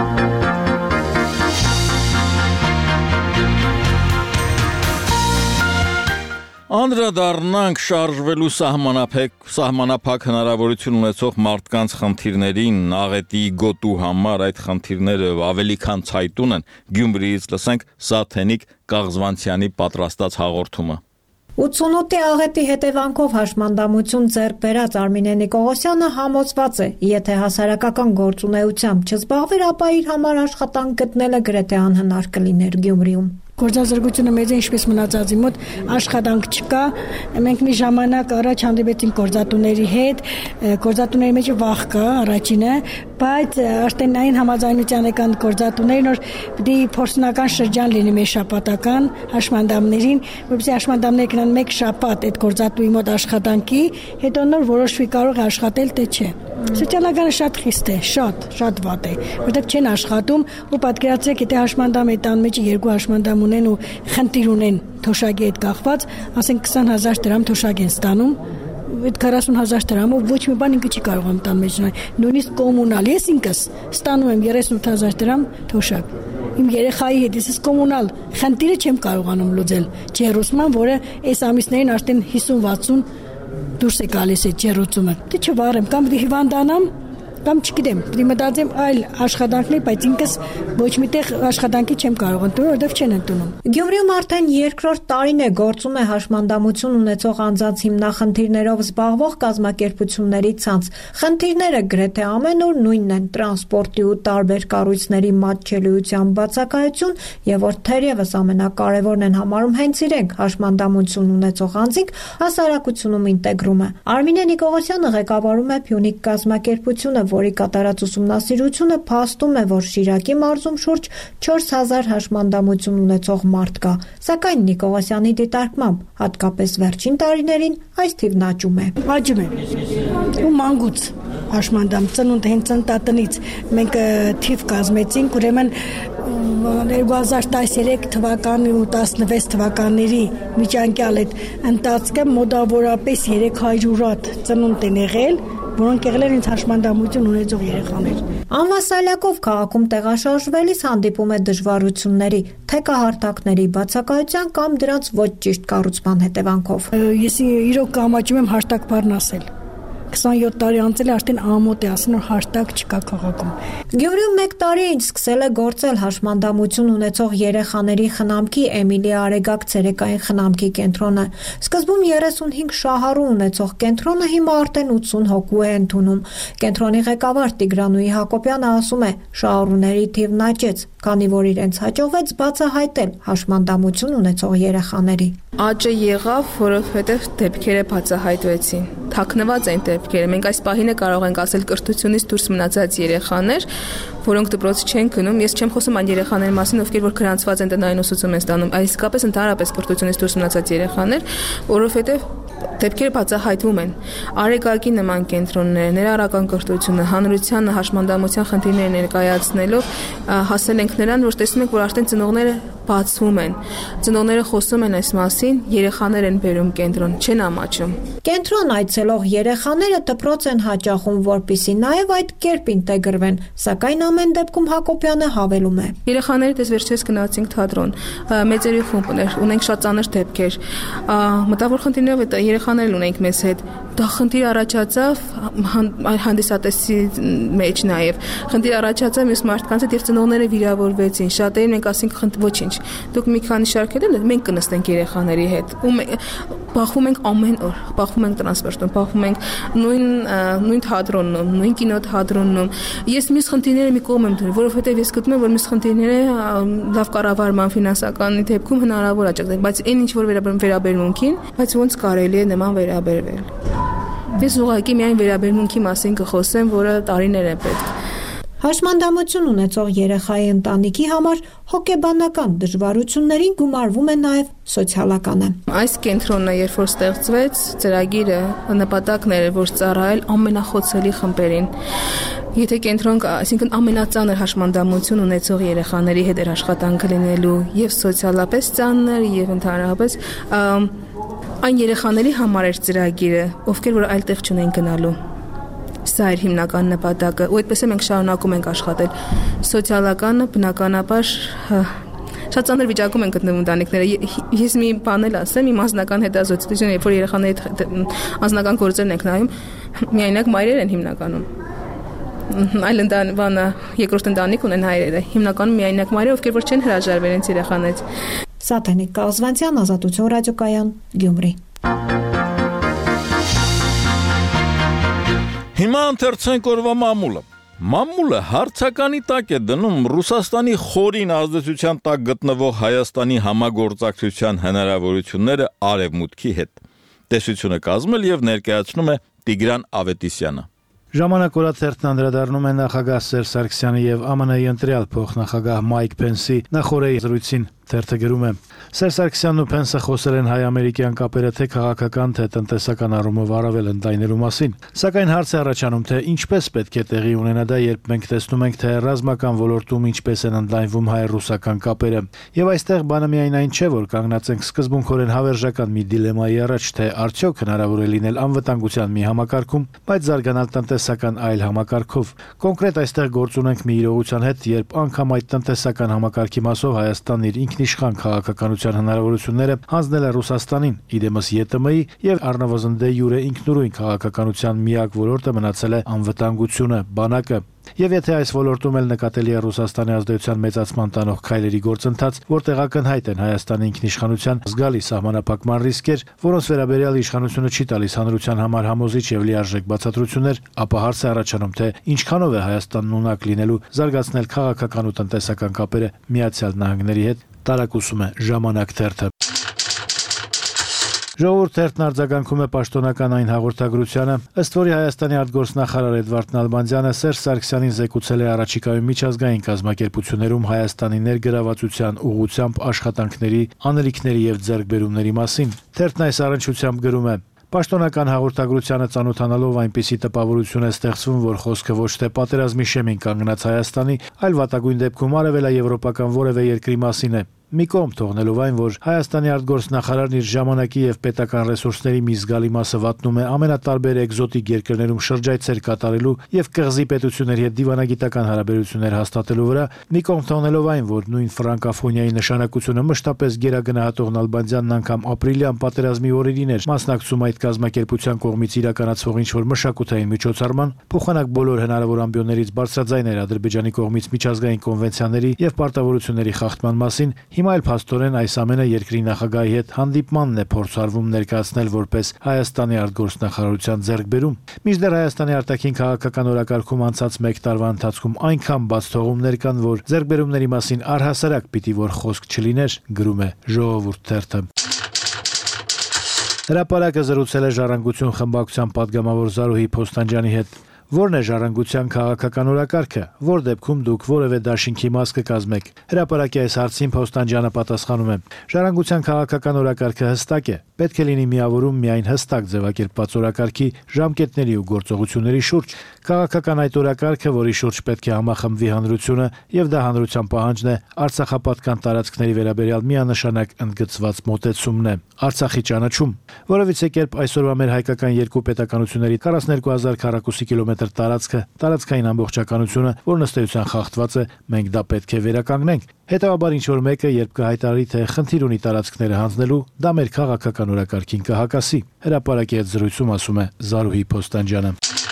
Անդրադառնանք շարժվելու սահմանափակ սահմանափակ հնարավորություն ունեցող մարդկանց խնդիրներին, աղետի գոտու համար այդ խնդիրները ավելի քան ցայտուն են։ Գյումրիից լսենք Սաթենիկ Կաղզվանցյանի պատրաստած հաղորդումը։ ութսունութի աղետի հետևանքով հաշմանդամություն ձեռք բերած Արմինե Նիկողոսյանը համոզված է, եթե հասարակական գործունեությամբ չզբաղվեր, ապա իր համար աշխատանք գտնելը գրեթե անհնար կլիներ Գյումրիում։ Գործազրկությունը մեծ է, ինչպես մնացածի մոտ աշխատանք չկա։ Մենք մի ժամանակ առաջ հանդիպեցինք գործատուների հետ, գործատուների մեջ վախ կա առաջինը, բայց արդեն այն համաձայնության եկան գործատուներն, որ պիտի փորձնական շրջան լինի մեր շաբաթական հաշմանդամներին, որովհետեւ հաշմանդամները գնան մեկ շաբաթ այդ գործատուի մոտ աշխատանքի, հետո նոր որոշվի կարող է աշխատել թե չէ։ Սոցիալականը շատ խիստ է, շատ, շատ վատ է, որովհետեւ չեն աշխատում ու պատկերացրեք, եթե հաշմանդամ է տան մեջ երկու հաշմանդամ ունեն ու խնդիր ունեն թոշակի հետ կախված, ասենք քսան հազար դրամ թոշակ են ստանում, այդ քառասուն հազար դրամով ոչ մի բան ինքը չի կարողանում տան մեջ ունենալ, նույնիսկ կոմունալ, ես ինքս ստանում եմ երեսունութ հազար դրամ թոշակ, իմ երեխայի հետ, ես կոմունալ խնդիրը չեմ կարողանում լուծել, ջեռուցման, որը այս ամիսներին արդեն հիսուն վաթսուն դուրս է գալիս այդ ջեռուցումը, դե չվարեմ, կամ հիվանդանամ, կամ չգիտեմ, դի մտածեմ այլ աշխատանքներ, բայց ինքս ոչ միտեղ աշխատանքի չեմ կարող ընդունել, որովհետև չեն ընդունում։ Գյումրիում արդեն երկրորդ տարին է գործում է հաշմանդամություն ունեցող անձանց հիմնախնդիրներով զբաղվող կազմակերպությունների ցանց։ Խնդիրները գրեթե ամեն օր նույնն են՝ տրանսպորտի ու տարբեր կառույցների մատչելիության բացակայություն, եւ որ թերևս ամենակարևորն են համարում հենց իրենք հաշմանդամություն ունեցող անձինք հասարակությունում ինտեգրումը։ Արմինե Նիկողոսյանը ղեկավարում է Փյունիկ կազմակերպությունը, որի կատարած ուսումնասիրությունը փաստում է, որ Շիրակի մարզում շուրջ չորս հազար հաշմանդամություն ունեցող մարդ կա, սակայն Նիկողոսյանի դիտարկմամբ հատկապես վերջին տարիներին այս թիվն աճում է։ Աճում է։ Ու մանկուց հաշմանդամ ծնունդ հենց ծնտատնից մենք թիվ կազմեցինք, ուրեմն երկու հազար տասներեք թվականի ու տասնվեց թվականների միջանկյալ այդ ընթացքը մոտավորապես երեք հարյուր ծնունդ են եղել, որոնք եղել են ինձ հաշմանդամություն ունեցող երեխաներ։ Անվասալյակով քաղաքում տեղաշարժվելիս հանդիպում է դժվարությունների, թե կահարտակների բացակայության կամ դրանց ոչ ճիշտ կառուցման հետևանքով։ Ես իրոք կամաչում եմ հաշտակ բառն ասել։ քսանյոթ տարի անցել է, արդեն ամոթ է ասում, որ հաշտակ չկա քաղաքում։ Գյումրիում մեկ տարի է ինչ սկսել է գործել հաշմանդամություն ունեցող երեխաների խնամքի Էմիլիա Արեգակ ցերեկային խնամքի կենտրոնը։ Սկզբում երեսունհինգ շահառու ունեցող կենտրոնը հիմա արդեն ութսուն հոգու է ընդունում։ Կենտրոնի ղեկավար Տիգրանուհի Հակոբյանը ասում է, շահառուների թիվն աճեց, քանի որ իրենց հաջողվեց բացահայտել հաշմանդամություն ունեցող երեխաների։ Աճը եղավ, որովհետև դեպքերը բացահայտվեցին։ Թաքնված են դեպքերը։ Մենք այս պահին կարող ենք ասել կրթությունից դուրս մնացած երեխաներ, որոնք դպրոց չեն գնում։ Ես չեմ խոսում այն երեխաների մասին, ովքեր որ գրանցված են տնային ուսուցում են ստանում, այլ իսկապես ընդհանրապես կրթությունից դուրս մնացած երեխաներ, որովհետև դեպքերը բացահայտվում են։ Արեգակի նման կենտրոնները, ներառական կրթությունը, հանրությանը հաշմանդամության խնդիրները ներկայացնելով հասել ենք նրան, որ տեսնում ենք, որ արդեն ծնողները բացվում են։ Ծնողները խոսում են այս մասին, երեխաներ են բերում կենտրոն, չեն ամաչում։ Կենտրոն այցելող երեխաները դպրոց են հաճախում, որպեսզի նաև այդ կերպ ինտեգրվեն, սակայն ամեն դեպքում Հակոբյանը հավելում է. Երեխաները դες վերջերս գնացինք թատրոն, մեծերի խումբներ, ունենք շատ ծանր դեպքեր։ Մտավոր խնդիրներով է երեխաներն ունենք մեզ հետ։ Դա խնդիր առաջացավ հանդիսատեսի մեջ նաև։ Խնդիր առաջացավ մյուս մարդկանց հետ եւ ծնողները վիրավորվեցին։ Շատերին մենք ասենք ոչինչ։ Դուք մի քանի շարքեր եք, մենք կնստենք երեխաների հետ։ Ու բախվում ենք ամեն օր, բախվում ենք տրանսպորտում, բախվում ենք նույն նույն թատրոնում, նույն կինոթատրոնում։ Ես մյուս խնդիրները մի կողմ եմ դրել, որովհետեւ ես գտնում եմ, որ մյուս խնդիրները լավ կառավարման ֆինանսական դեպքում հնարավոր աջակցել, բայց այն ինչ որ վերաբերմունքին, բայց ոնց կարելի է նման վերաբերվել։ Ես ուղղակի միայն վերաբերմունքի մասին կխոսեմ, որը տարիներ է պետք։ Հաշմանդամություն ունեցող երեխայի ընտանիքի համար հոգեբանական դժվարություններին գումարվում է նաև սոցիալականը։ Այս կենտրոնը, երբ որ ստեղծվեց, ծրագիրը նպատակն էր, որ ծառայել ամենախոցելի խմբերին։ Եթե կենտրոն, այսինքն ամենածանր հաշմանդամություն ունեցող երեխաների հետ էր աշխատանքը լինելու եւ սոցիալապես ծանր եւ ընդհանրապես այն երեխաների համար էր ծրագիրը, ովքեր որ այլտեղ չունեն գնալու։ Սա էր հիմնական նպատակը, ու այդպես է մենք շարունակում ենք աշխատել։ Սոցիալականը բնականաբար շատ ծանր վիճակում են գտնվում ընտանիքները։ Ես մի բան էլ ասեմ, իմ անձնական հետազոտությունը, երբ որ երեխաների անձնական գործերն ենք նայում, միայնակ մայրեր են հիմնականում։ Այլ ընտանիքը երկրորդ ընտանիք ունեն հայրերը, հիմնականում միայնակ մայրեր, ովքեր որ չեն հրաժարվել իրենց երեխաներից։ Սաթենիկ Կազվանցյան, Ազատություն ռադիոկայան, Գյումրի։ Հիմա ընթերցենք օրվա մամուլը։ Մամուլը հարցականի տակ է դնում Ռուսաստանի խորին ազդեցության տակ գտնվող Հայաստանի համագործակցության հնարավորությունները արևմուտքի հետ։ Տեսությունը կազմել եւ ներկայացնում է Տիգրան Ավետիսյանը։ Ժամանակ օրաթերթն անդրադառնում է նախագահ Սերժ Սարգսյանի եւ ԱՄՆ-ի ընտրյալ փոխնախագահ Մայք Փենսի նախորդի զրույցին։ Թերթը գրում է. Սերժ Սարգսյանն ու Փենսը խոսել են հայ-ամերիկյան կապերը թե քաղաքական, թե տնտեսական առումով առավել ընդլայնելու մասին։ Սակայն հարց է առաջանում, թե ինչպես պետք է տեղի ունենա դա, երբ մենք տեսնում ենք, թե ռազմական ոլորտում ինչպես են ընդլայնվում հայ-ռուսական կապերը։ Եվ այստեղ բանը միայն այն չէ, որ կանգնած ենք սկզբունքորեն հավերժական մի դիլեմայի առաջ, թե արդյոք հնարավոր է լինել անվտանգության մի համակարգում, բայց զարգանալ տնտեսական այլ համակարգով։ Կոնկրետ այստեղ գործ ունենք մի իրողության հետ, երբ անգամ այդ տնտեսական համակարգի մասով Հայաստանն իր ինքնիշխան քաղաքականության հնարավորությունները հանձնել է Ռուսաստանին, իդեմս ԵՏՄ-ի եւ առնվազն դե յուրե ինքնուրույն քաղաքականության միակ ոլորտը մնացել է անվտանգությունը, բանակը։ Եվ եթե այս ոլորտում էլ նկատելի է Ռուսաստանի ազդեցության մեծացման տանող քայլերի գործընթաց, որտեղ ակնհայտ են Հայաստանի ինքնիշխանության զգալի սահմանափակման ռիսկեր, որոնց վերաբերյալ իշխանությունը չի տալիս հանրության համար համոզիչ եւ լիարժեք բացատրություններ, ապա հարց է առաջանում, թե ինչքանով է Հայաստանն ունակ լինելու զարգացնել քաղաքական ու տնտեսական կապերը Միացյալ Նահանգների հետ, տարակուսում է Ժամանակ թերթը։ Ժողովուրդ թերթն արձագանքում է պաշտոնական այն հաղորդագրությանը, ըստ որի Հայաստանի արտգործնախարար Էդվարդ Նալբանդյանը Սերժ Սարգսյանին զեկուցել է առաջիկայում միջազգային կազմակերպություններում Հայաստանի ներգրավվածության ուղղությամբ աշխատանքների, անելիքների եւ ձեռքբերումների մասին։ Թերթն այս առնչությամբ գրում է. Պաշտոնական հաղորդագրությանը ծանոթանալով այնպիսի տպավորություն է ստեղծվում, որ խոսքը ոչ թե պատերազմի շեմին կանգնած Հայաստանի, այլ վատագույն դեպքում արևելաեվրոպական որևէ երկրի մասին է։ մի կողմ թողնելով այն, որ Հայաստանի արտգործնախարարն իր ժամանակի եւ պետական ռեսուրսների մի զգալի մասը վատնում է ամենատարբեր էկզոտիկ երկրներում շրջայցեր կատարելու եւ կղզի պետությունների հետ դիվանագիտական հարաբերություններ հաստատելու վրա, մի կողմ թողնելով այն, որ նույն ֆրանկաֆոնիայի նշանակությունը մշտապես գերագնահատող Նալբանդյանն անգամ ապրիլյան պատերազմի օրերին էր մասնակցում այդ կազմակերպության կողմից իրականացվող ինչ-որ մշակութային միջոցառման, փոխանակ բոլոր հնարավոր ամբիոններից բարձրաձայն էր Ադրբեջանի կողմից միջազգային կոնվենցիաների եւ պարտավորությունների խախտման մասին, հիմա էլ փաստորեն այս ամենը երկրի նախագահի հետ հանդիպմանն է փորձարվում ներկայացնել որպես Հայաստանի արտգործնախարարության ձեռքբերում։ Մինչդեռ Հայաստանի արտաքին քաղաքական օրակարգում անցած մեկ տարվա ընթացքում այնքան բաց թողումներ կան, որ ձեռքբերումների մասին առհասարակ պիտի որ խոսք չլիներ, գրում է Ժողովուրդ թերթը։ Հրապարակը զրուցել է Ժառանգություն խմբակցության պատգամավոր Զարուհի Փոստանջյանի հետ։ Որն է ժառանգության քաղաքական օրակարգը, որ դեպքում դուք որևէ դաշինքի մաս կկազմեք։ Հրապարակի այս հարցին Փոստանջյանը պատասխանում է. Ժառանգության քաղաքական օրակարգը հստակ է, պետք է լինի միավորում միայն հստակ ձևակերպված օրակարգի ժամկետների ու գործողությունների շուրջ։ Քաղաքական այդ օրակարգը, որի շուրջ պետք է համախմբվի հանրությունը, եւ դա հանրության պահանջն է, Արցախապատկան տարածքների վերաբերյալ միանշանակ ընդգծված մոտեցումն է։ Արցախի ճանաչում, որովհետեւ կերպ այսօրվա մեր հայկական երկու պետականությունների քառասունեքու հազար քառակուսի կիլոմետր տարածքը, տարածքային ամբողջականությունը, որն ըստ էության խախտված է, մենք դա պետք է վերականգնենք։ Հետևաբար ինչ որ մեկը, երբ կհայտարարի, թե խնդիր ունի տարածքները հանձնելու, դա մեր քաղաքական օրակարգին կհակասի։ Հրապարակի հետ զրույցում ասում է Զարուհի Փոստանջյանը։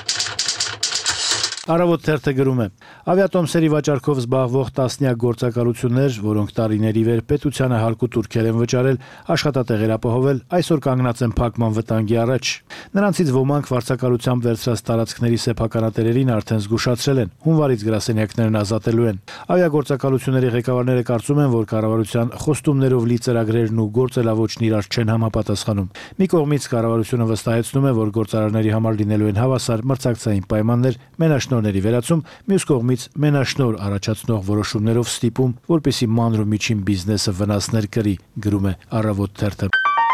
Առավոտ թերթը գրում է. ավիատոմսերի վաճառքով զբաղվող տասնյակ գործակալություններ, որոնք տարիների վեր պետությանը հարկու տուրքեր են վճարել, աշխատատեղեր ապահովել, այսօր կանգնած են փակման վտանգի առաջ։ Նրանցից ոմանք վարձակալությամբ վերցրած տարածքների սեփականատերերին արդեն զգուշացրել են, հունվարից գրասենյակներն ազատելու են։ Ավիագործակալությունների ղեկավարները կարծում են, որ կառավարության խոստումներով լի ծրագրերն ու գործելավոճն իրար չեն համապատասխանում։ Մի կողմից կառավարությունը վստահեցնում է, որ գործարարների համար լինելու են հավասար մրցակցային պայմաններ, մենաշնորհ ների վերացում, մյուս կողմից մենաշնոր առաջացնող որոշումներով ստիպում, որպեսզի մանր ու միջին բիզնեսը վնասներ կրի, գրում է Առավոտ թերթը։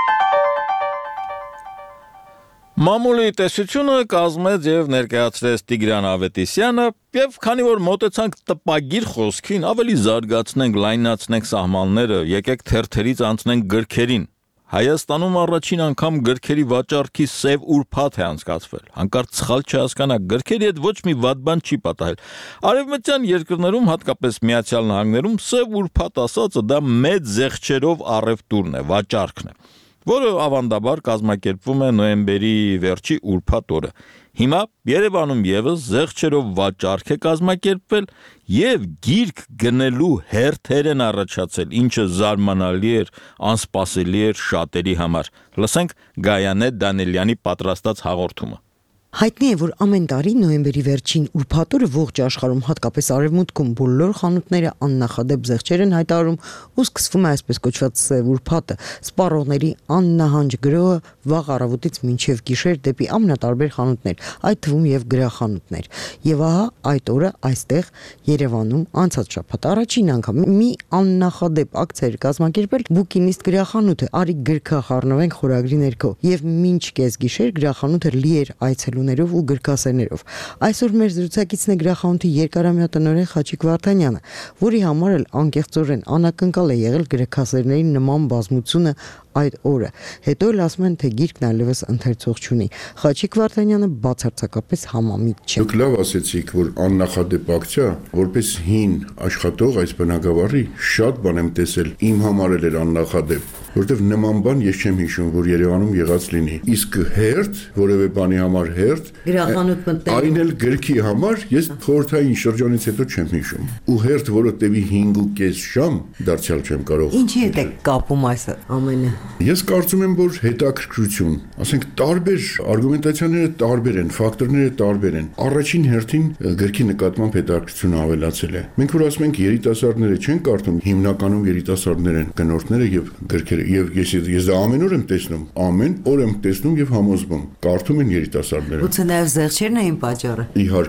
Մամուլի տեսությունը կազմեց եւ ներկայացրեց Տիգրան Ավետիսյանը, եւ քանի որ մոտեցանք տպագիր խոսքին, ավելի զարգացնենք, լայնացնենք սահմանները, եկեք թերթերից անցնենք գրքերին։ Հայաստանում առաջին անգամ գրքերի վաճառքի սև ուրբաթ է անցկացվել։ Հանկարծ սխալ չհասկանաք, գրքերի հետ ոչ մի վատ բան չի պատահել։ Արևմտյան երկրներում, հատկապես Միացյալ Նահանգներում, սև ուրբաթ ասածը դա մեծ զեղչերով առևտուրն է, վաճառքն է, որը ավանդաբար կազմակերպվում է նոյեմբերի վերջի ուրբաթ օրը։ Հիմա Երևանում եւս զեղչերով վաճառք է կազմակերպվել եւ գիրք գնելու հերթեր են առաջացել, ինչը զարմանալի էր, անսպասելի էր շատերի համար։ Լսենք Գայանե Դանիելյանի պատրաստած հաղորդումը։ Հայտնի է, որ ամեն տարի նոյեմբերի վերջին ուրբաթ օրը ողջ աշխարհում, հատկապես արևմուտքում, բոլոր խանութները աննախադեպ զեղչեր են հայտարարում ու սկսվում է այսպես կոչված սև ուրբաթը, սպառողների աննահանջ գրոհը վաղ առավոտից մինչև գիշեր դեպի ամենատարբեր խանութներ, այդ թվում եւ գրախանութներ։ Եվ ահա այդ օրը այստեղ Երևանում անցած շաբաթ առաջին անգամ մի աննախադեպ ակցիա էր կազմակերպել Բուկինիստ գրախանութը, արի գրքը խառնվենք խորագրի ներքո, եւ մինչ կեսգիշեր գրախանութը լի էր այցելուներով ու գրքասերներով։ Այսօր մեր զրուցակիցն է գրախանութի երկարամյա տնօրեն Խաչիկ Վարդանյանը, որի համար էլ անկեղծորեն անակնկալ է եղել գրքասերների նման բազմությունը այդ օրը։ Հետո էլ ասում են, թե գիրքն այլևս ընթերցող չունի։ Խաչիկ Վարդանյանը բացարձակապես համամիտ չէ։ Դուք լավ ասեցիք, որ աննախադեպ ակցիա, որպես հին աշխատող այս բնակավարի շատ բան եմ տեսել, իմ համար էլ էր աննախադեպ, որտեվ նման բան ես չեմ հիշում, որ Երևանում եղած լինի։ Իսկ հերթ, որևէ բանի համար հերթ, գրախանութ մտնել, այն էլ գրքի համար ես խորհրդային շրջանից հետո չեմ հիշում։ Ու հերթ, որը տևի հինգ ու կես ժամ, դարձյալ չեմ կարող։ Ինչի հետ է կապում այս ամենը։ Ես կարծում եմ, որ հետաքրքրություն, ասենք տարբեր արգումենտացիաները տարբեր են, ֆակտորները տարբեր են։ Առաջին հերթին գրքի նկատմամբ հետաքրքրությունը ավելացել է։ Մենք որ ասում ենք երիտասարդները չեն կարդում, հիմնականում երիտասարդներ են գնորդները եւ գրքերը, եւ ես ես դա ամեն օր եմ տեսնում, ամեն օր եմ տեսնում եւ համոզվում։ Կարդում են երիտասարդները։ Ուցե նաեւ զեղչերն էին պատճառը։ Իհարկե,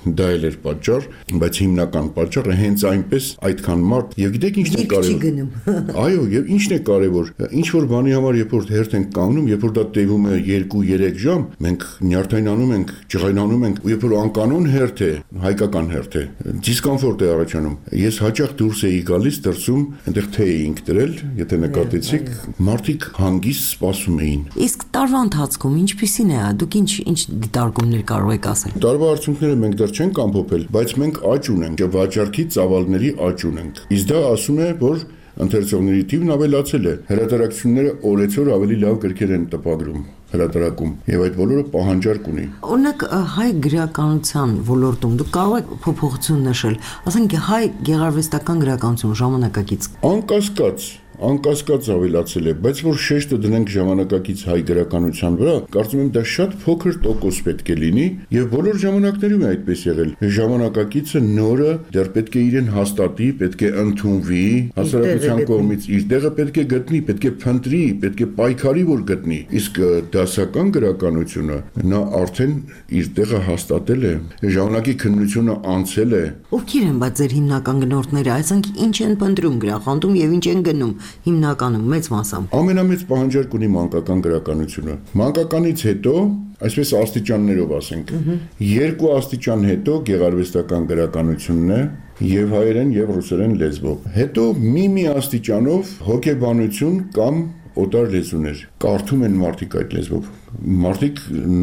դա էլ էր պատճառ, բայց հիմնական պատճառը հենց այնպես այդքան մարդ եւ գիտեք ինչն է կարևոր։ Այո, եւ ինչն է կարևոր, ինչ որ բանի համար երբ որ հերթ ենք կանգնում, երբ որ դա տևում է երկու երեք ժամ, մենք նյարդայնանում ենք, ջղայնանում ենք, ու երբ որ անկանոն հերթ է, հայկական հերթ է, դիսկոմֆորտ է առաջանում։ Ես հաճախ դուրս էի գալիս, դրսում, այնտեղ թե էինք դրել, եթե նկատեցիք, մարդիկ հանգիստ սպասում էին։ Իսկ տարվա ընթացքում ինչպիսին է, դուք ինչ ինչ դիտարկումներ կարող եք ասել։ Տարվա արդյունքները մենք դեռ չենք ամփոփել, բայց մենք աճ ունենք, վաճառքի ծավալների աճ ունենք։ Իսկ դա ասում է, որ ընթերցողների թիվն ավելացել է։ Հրատարակությունները օրեցօր ավելի լավ գրքեր են տպագրում, հրատարակում, եւ այդ բոլորը պահանջարկ ունի։ Օրինակ հայ գրականության ոլորտում դուք կարող եք փոփոխություն նշել, ասենք հայ գեղարվեստական գրականություն ժամանակակից։ Անկասկած անկասկած ավելացել է, բայց որ շեշտը դնենք ժամանակակից հայ գրականության վրա, կարծում եմ դա շատ փոքր տոկոս պետք է լինի եւ բոլոր ժամանակներում է այդպես եղել։ Ժամանակակիցը նորը դեռ պետք է իրեն հաստատի, պետք է ընդունվի, հասարակության կողմից իր տեղը պետք է գտնի, պետք է փնտրի, պետք է պայքարի, որ գտնի։ Իսկ դասական գրականությունը նա արդեն իր տեղը հաստատել է, ժամանակի քննությունը անցել է։ Ովքեր են բայց ձեր հիմնական գնորդները, այսինքն ինչ են փնտրում գրախանութում եւ ինչ են գնում հիմնականում մեծ մասամբ։ Ամենամեծ պահանջարկ ունի մանկական գրականությունը։ Մանկականից հետո, այսպես աստիճաններով ասենք, երկու աստիճան հետո գեղարվեստական գրականությունն է եւ հայերեն եւ ռուսերեն լեզվով։ Հետո մի-մի աստիճանով հոգեբանություն կամ օտար լեզուներ։ Կարդում են մարդիկ այդ լեզվով։ Մարդիկ,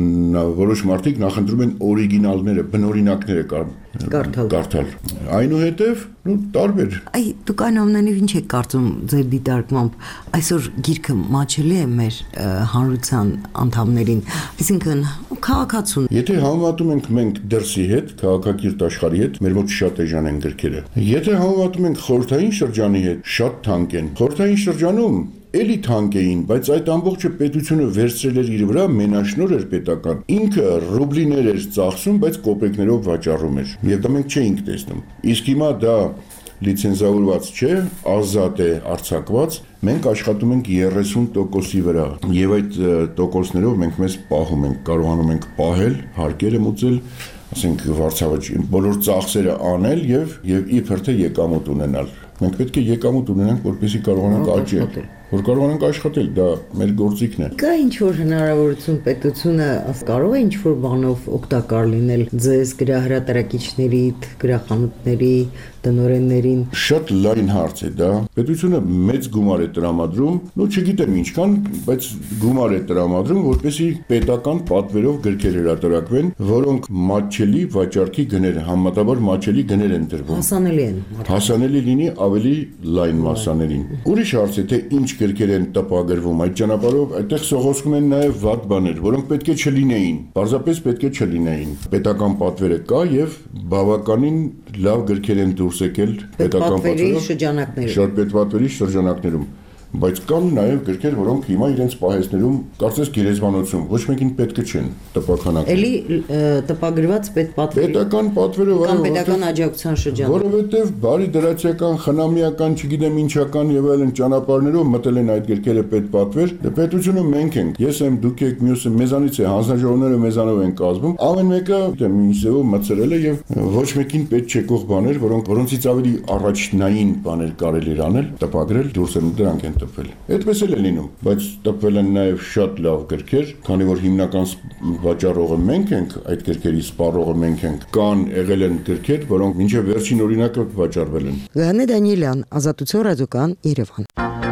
որոշ մարդիկ նախընտրում են օրիգինալները, բնօրինակները կարդալ։ Կարդալ։ Այնուհետև, նու տարբեր։ Այ դուք այն ամենով ինչ եք կարծում ձեր դիտարկմամբ, այսօր գիրքը մաչելի է մեր հանրության անդամներին, այսինքն քաղաքացուն։ Եթե համեմատում ենք մենք դրսի հետ, քաղաքակիրթ աշխարհի հետ, մեր մոտ շատ էժան են գրքերը։ Եթե համեմատում ենք խորհրդային շրջանի հետ, շատ թանկ են։ Խորհրդային շրջանում էլի թանկ էին, բայց այդ ամբողջը պետությունը վերցրել էր իր վրա, մենաշնոր էր պետական։ Ինքը ռուբլիներ էր ծախսում, բայց կոպեկներով վաճառում էր։ Եվ դա մենք չէինք տեսնում։ Իսկ հիմա դա լիցենզավորված չէ, ազատ է արձակված, մենք աշխատում ենք երեսուն տոկոսի վրա։ Եվ այդ տոկոսներով մենք մեզ պահում ենք, կարողանում ենք պահել, հարկերը մուծել, ասենք վարձավճ, բոլոր ծախսերը անել եւ եւ իբր թե եկամուտ ունենալ։ Մենք պետք է եկամուտ ունենանք, որպեսզի կարողանանք աճել, որ կարողանանք աշխատել, դա մեր գործիքն է։ Կա ինչ որ հնարավորություն պետությունը կարող է ինչ որ բանով օգտակար լինել ձեզ գրահրատարակիչների, գրախանութների, տնօրեններին։ Շատ լայն հարց է դա։ Պետությունը մեծ գումար է տրամադրում, նո չգիտեմ ինչքան, բայց գումար է տրամադրում, որպեսզի պետական պատվերով գրքեր հրատարակվեն, որոնք մատչելի վաճառքի գներ, համեմատաբար մատչելի գներ են դրվում։ Հասանելի են։ Հասանելի լինի ավելի լայն մասաներին։ Ուրիշ հարց է, թե ինչ գրքեր են տպագրվում, այդ ճանապարհով այդտեղ սողոսկում են նաև վատ բաներ, որոնք պետք է չլինեին, պարզապես պետք է չլինեին։ Պետական պատվերը կա եւ բավականին լավ գրքեր են դուրս եկել պետական պատվերով, շատ պետպատվերի շրջանակներում, բայց կան նաև գրքեր, որոնք հիմա իրենց պահեսներում կարծես գերեզմանոցում ոչ մեկին պետք չեն տպաքանակել։ Էլի տպագրված պետպատվերի պետական պատվերով կամ պետական աջակցության շրջանում, որովհետև բարի դրացիական, խնամիական, չգիտեմ ինչական եւ այլն ճանապարհներով մտել են այդ գրքերը պետպատվեր, պետությունը մենք ենք, ես եմ, դուք եք, մյուսը մեզանից է, հանձնաժողովները մեզանով են կազմում, ամեն մեկը գիտեմ ինչ ձևով մտցրել է եւ ոչ մեկին պետք չեկող բաներ, որոնք որոնցից ավելի առաջնային բաներ կարելի էր անել, տպագրել, դուրս են դրանք են տպվել։ Այդպես էլ է լինում, բայց տպվել են նաև շատ լավ գրքեր, քանի որ հիմնական վաճառողը մենք ենք, այդ գրքերի սպառողը մենք ենք, կան եղել են գրքեր, որոնք մինչև վերջին օրինակը վաճառվել են։ Լեոնիդ Դանիելյան, Ազատություն ռադիոկան, Երևան։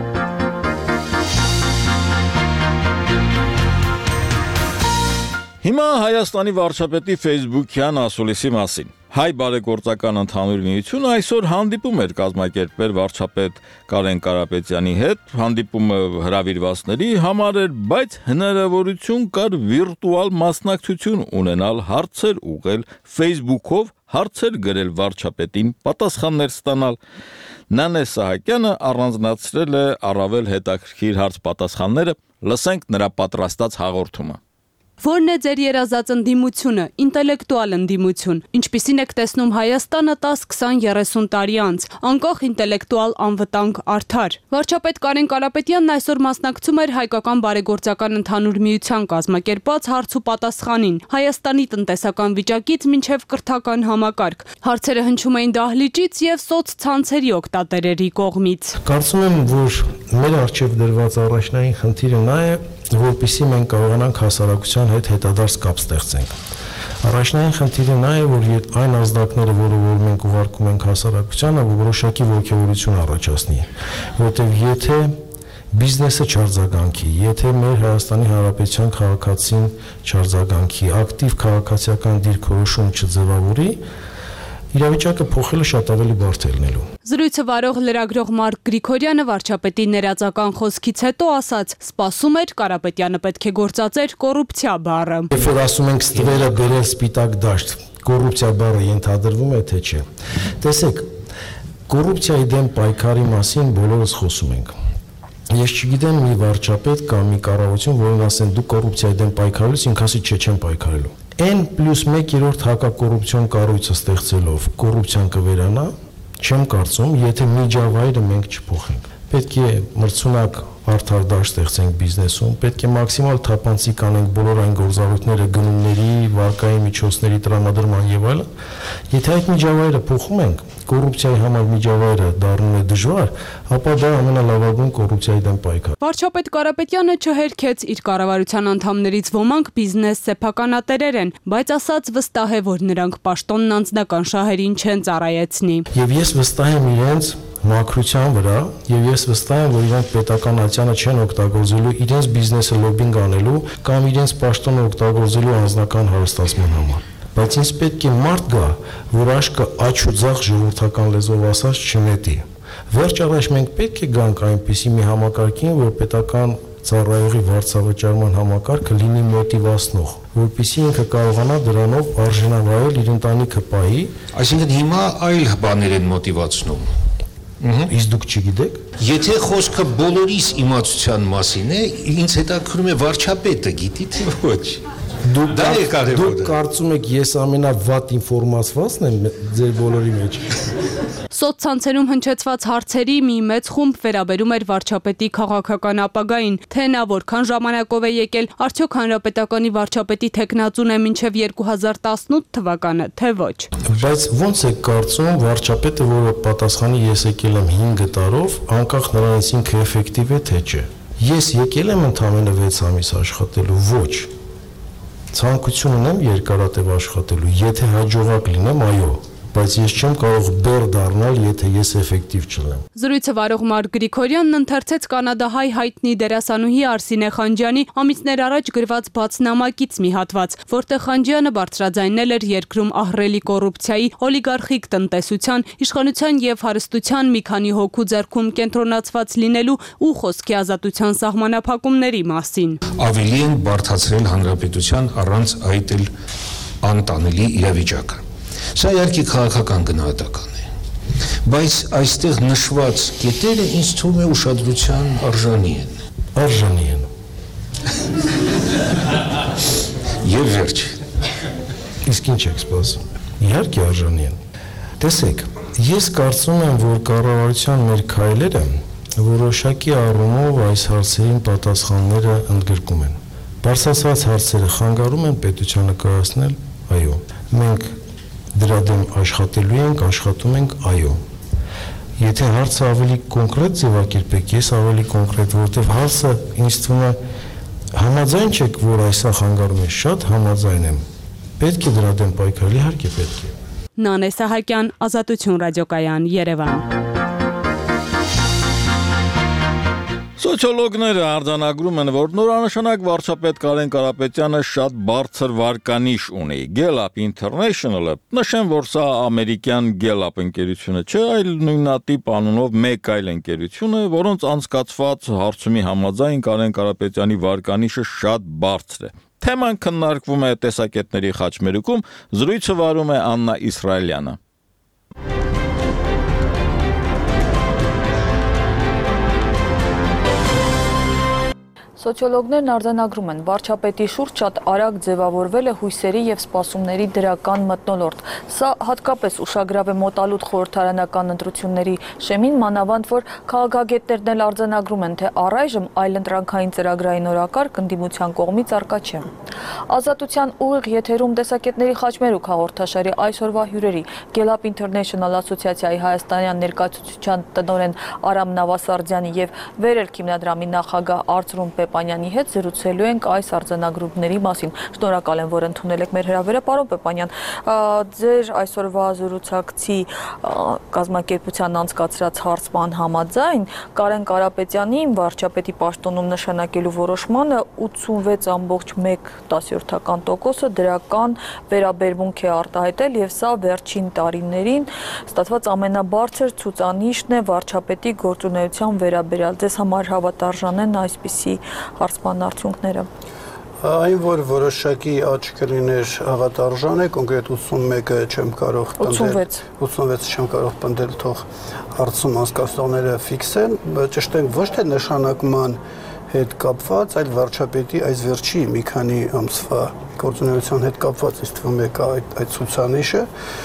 Հիմա Հայաստանի վարչապետի Facebook-յան ասուլիսի մասին։ Հայ բարեգործական ընդհանուր միությունը այսօր հանդիպում էր կազմակերպել վարչապետ Կարեն Կարապետյանի հետ, հանդիպումը հրավիրվածների համար էր, բայց հնարավորություն կար վիրտուալ մասնակցություն ունենալ, հարցեր ուղղել Facebook-ով, հարցեր գրել վարչապետին, պատասխաններ ստանալ։ Նանե Սահակյանը առանձնացրել է առավել հետաքրքիր հարց-պատասխանները, լսենք նրա պատրաստած հաղորդումը։ Որն է ձեր երազած ընդդիմությունը, ինտելեկտուալ ընդդիմություն, ինչպիսին եք տեսնում Հայաստանը տաս քսան երեսուն տարի անց, անկախ ինտելեկտուալ անվտանգ արդար։ Վարչապետ Կարեն Կարապետյանն այսօր մասնակցում էր Հայկական բարեգործական ընդհանուր միության կազմակերպած հարց ու պատասխանին Հայաստանի տնտեսական վիճակից մինչև կրթական համակարգ։ Հարցերը հնչում էին դահլիճից եւ սոցցանցերի օգտատերերի կողմից։ Կարծում եմ, որ մեր առջև դրված առաջնային խնդիրը նա է, որպեսզի մենք կարողանանք հասարակության հետ հետադարձ կապ ստեղծենք։ Առաջնային խնդիրը նա է, որ այն ազդակները, որը որ մենք ուղարկում ենք հասարակությանը, որոշակի ողջավորություն առաջացնի, որտեղ եթե բիզնեսը չարձագանքի, եթե մեր Հայաստանի Հանրապետության քաղաքացին չարձագանքի, ակտիվ քաղաքացիական դիրքորոշում չձևավորի, իրավիճակը փոխելը շատ ավելի բարդ է լինելու։ Զրույցը վարող լրագրող Մարկ Գրիգորյանը վարչապետի ներածական խոսքից հետո ասաց. «Սպասում էր Կարապետյանը պետք է գործածեր կոռուպցիա բառը»։ Երբ որ ասում ենք ստվերը բերել սպիտակ դաշտ, կոռուպցիա բառը ենթադրվում է թե չէ։ Տեսեք, կոռուպցիայի դեմ պայքարի մասին բոլորս խոսում ենք։ Ես չգիտեմ մի վարչապետ կամ մի կառավարություն, որին ասեն դու կոռուպցիայի դեմ պայքարելուց ինքն ասի չէ, չեմ պայքարելու։ N պլյուս մեկ երրորդ հակակոռուպցիոն կառույցը ստեղծելով կոռուպցիան կվերանա, չեմ կարծում, եթե միջավայրը մենք չփոխենք։ Պետք է մրցունակ արդար դաշտ ստեղծենք բիզնեսում, պետք է մաքսիմալ թափանցիկ անենք բոլոր այն գործառույթները գնումների, վարկային միջոցների տրամադրման եւ այլն։ Եթե այդ միջավայրը փոխում ենք, կոռուպցիայի համար միջավայրը դառնում է դժվար, ապա դա ամենալավագույն կոռուպցիայի դեմ պայքար։ Վարչապետ Կարապետյանը չհերքեց իր կառավարության անդամներից ոմանք բիզնես սեփականատերեր են, բայց ասաց վստահ է, որ նրանք պաշտոնն անձնական շահերին չեն ծառայեցնի։ Եվ ես վստահ եմ իրենց մաքրության վրա, եւ ես վստահ եմ, որ իրենք պետական ատյանը չեն օգտագործելու իրենց բիզնեսը լոբինգ անելու կամ իրենց պաշտոնը օգտագործելու անձնական հարստացման համար։ Բայց ինձ պետք է մարդ գա, որ աշկը աչ ու ձախ ժողովրդական լեզվով ասած չնետի։ Վերջ առաջ մենք պետք է գանք այնպիսի մի համակարգին, որ պետական ծառայողի վարձավճարման համակարգը լինի մոտիվացնող, որպեսզի ինքը կարողանա դրանով արժանավայել իր ընտանիքը պահի։ Այսինքն հիմա այլ բաներ են մոտիվացնում։ Իսկ դուք չգիտեք։ Եթե խոսքը բոլորիս իմացության մասին է, ինձ հետաքրքրում է վարչապետը գիտի թե ոչ։ Դուք դուք կարծում եք ես ամենավատ ինֆորմացվածն եմ ձեր բոլորի մեջ։ Սոցցանցերում հնչեցված հարցերի մի մեծ խումբ վերաբերում էր վարչապետի քաղաքական ապագային, թե նա որքան ժամանակով է եկել, արդյոք հանրապետականի վարչապետի թեկնածուն է մինչև երկու հազար տասնութ թվականը, թե ոչ։ Բայց ո՞նց է կարծում վարչապետը, որը պատասխանի ես եկել եմ հինգ տարով, անկախ նրանից ինքը էֆեկտիվ է թե չէ։ Ես եկել եմ ընդամենը վեց ամիս աշխատելու, ոչ։ Ցանկություն ունեմ երկարատև աշխատելու, եթե հաջողակ լինեմ, այո, բայց ես չեմ կարող բեր դառնալ, եթե ես էֆեկտիվ չլինեմ։ Զրույցը վարող Մարկ Գրիգորյանն ընթերցեց կանադահայ հայտնի դերասանուհի Արսինե Խանջյանի ամիսներ առաջ գրված բաց նամակից մի հատված, որտեղ Խանջյանը բարձրաձայնել էր երկրում ահռելի կոռուպցիայի, օլիգարխիկ տնտեսության, իշխանության եւ հարստության մի քանի հոգու ձեռքում կենտրոնացված լինելու ու խոսքի ազատության սահմանափակումների մասին։ Ավելի են բարդացրել հանրապետության առանց այդ էլ անտանելի իրավիճակը։ Սա իհարկե քաղաքական գնահատական է, բայց այստեղ նշված կետերը ինձ թվում է ուշադրության արժանի են։ Արժանի են։ Եվ վերջ։ Իսկ ինչ եք սպասում։ Իհարկե արժանի են։ Տեսեք, ես կարծում եմ, որ կառավարության մեր քայլերը որոշակի առումով այս հարցերին պատասխանները ընդգրկում են։ Բարձրացված հարցերը խանգարում են պետությանը կայացնել, այո։ Մենք դրա դեմ աշխատելու ենք, աշխատում ենք, այո։ Եթե հարցը ավելի կոնկրետ ձևակերպեք, ես ավելի կոնկրետ, որովհետև հարցը ինձ թվում է համաձայն չեք, որ այսա խանգարում է, շատ համաձայն եմ։ Պետք է դրա դեմ պայքարել, իհարկե պետք է։ Նանե Սահակյան, Ազատություն ռադիոկայան, Երևան։ Սոցիոլոգները արձանագրում են, որ նորանշանակ վարչապետ Կարեն Կարապետյանը շատ բարձր վարկանիշ ունի։ Gallup International-ը նշեն, որ սա ամերիկյան Gallup ընկերությունը չէ, այլ նույնատիպ անունով մեկ այլ ընկերություն է, որոնց անցկացված հարցումի համաձայն Կարեն Կարապետյանի վարկանիշը շատ բարձր է։ Թեման քննարկվում է տեսակետների խաչմերուկում, զրույցը վարում է Աննա Իսրայելյանը։ Սոցիոլոգներն արձանագրում են, վարչապետի շուրջ շատ արագ ձևավորվել է հույսերի եւ սպասումների դրական մթնոլորտ։ Սա հատկապես ուշագրավ է մոտալուտ խորհրդարանական ընտրությունների շեմին, մանավանդ որ քաղաքագետներն էլ արձանագրում են, թե առայժմ այլընտրանքային ծրագրային օրակարգ ընդդիմության կողմից առկա չէ։ Ազատության ուղիղ եթերում տեսակետների խաչմերուկ հաղորդաշարի այսօրվա հյուրերի Gallup International ասոցիացիայի հայաստանյան ներկայացուցչության տնօրեն Արամ Նավասարդյանի եւ Վերելք հիմնադրամի նախագահ Արծրուն Պեպանյանի հետ զրուցելու ենք այս արձանագրումների մասին։ Շնորհակալ եմ, որ ընդունել եք մեր հրավերը, պարոն Պեպանյան։ Ձեր այսօրվա զրուցակցի կազմակերպության անցկացրած հարցման համաձայն Կարեն Կարապետյանի վարչապետի պաշտոնում նշանակելու որոշմանը ութսունվեց ամբողջ մեկ տասնյոթական տոկոսը դրական վերաբերմունք է արտահայտել եւ սա վերջին տարիներին ստացված ամենաբարձր ցուցանիշն է վարչապետի գործունեության վերաբերյալ։ Ձեզ համար հավատարժան են այսպիսի հարցման արդյունքները։ Այն որ որոշակի աճ կլիներ հավատարժան է, կոնկրետ ութսունմեկը չեմ կարող ութսունվեց ութսունվեց չեմ կարող պնդել, թող հարցում անցկացնողները ֆիքսեն, ճշտենք ոչ թե նշանակման հետ կապված, այլ վարչապետի այս վերջի մի քանի ամսվա գործունեության հետ կապված ինձ թվում է այդ այդ ցուցանիշը։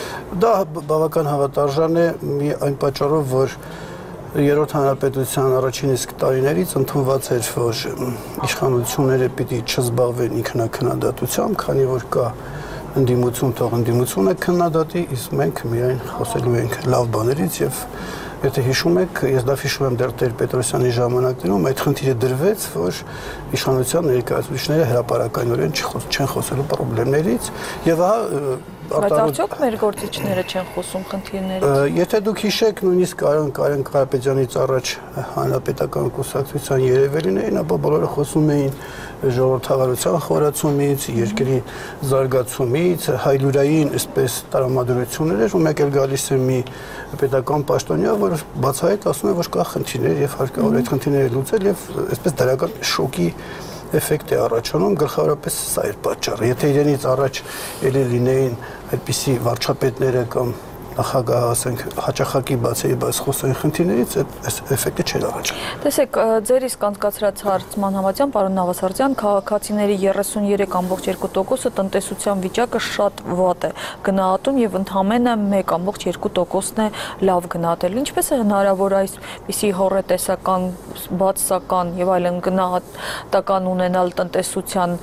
Դա բավական հավատարժան է այն պատճառով, որ Երրորդ հանրապետության առաջին իսկ տարիներից ընդունված էր, որ իշխանությունները պիտի չզբաղվեն ինքնակնադատությամբ, քանի որ կա ընդդիմություն, թող ընդդիմությունը քննադատի, իսկ մենք միայն խոսելու ենք լավ բաներից եւ եթե հիշում եք, ես դա հիշում եմ դեռ Տեր-Պետրոսյանի ժամանակներում այդ խնդիրը դրվեց, որ իշխանության ներկայացուցիչները հրապարակայնորեն չեն խոսելու խնդիրներից եւ ահա Բայց արդյոք մեր գործիչները չեն խոսում խնդիրներից։ Եթե դուք հիշեք, նույնիսկ Կարեն Կարապետյանից առաջ հանրապետական կուսակցության երևելին էին, ապա բոլորը խոսում էին ժողովրդավարության խորացումից, երկրի զարգացումից, հայլուրային այսպես տրամադրություններ էր, ու մեկ էլ գալիս է մի պետական պաշտոնյա, որ բացահայտ ասում է, որ կա խնդիրներ եւ հարկավոր այդ խնդիրները լուծել եւ այսպես դրական շոկի էֆեկտ է առաջանում, գլխավորապես սա էր պատճառը։ Եթե իրենից առաջ ելի լինեին այդպիսի վարչապետները կամ նախագահ, ասենք, հաճախակի բացեի բաց խոսային խնդիրներից, այս էֆեկտը չէր առաջանում։ Տեսեք, ձեր իսկ անցկացրած հարցման համաձայն, պարոն Նավասարդյան, քաղաքացիների երեսունյուրի կամբողջ երկու տոկոսը տնտեսության վիճակը շատ վատ է գնահատում եւ ընդամենը մեկ կամբողջ երկու տոկոսն է լավ գնահատել։ Ինչպես է հնարավոր այսպիսի հոռետեսական, բացասական եւ այլն գնահատական ունենալ տնտեսության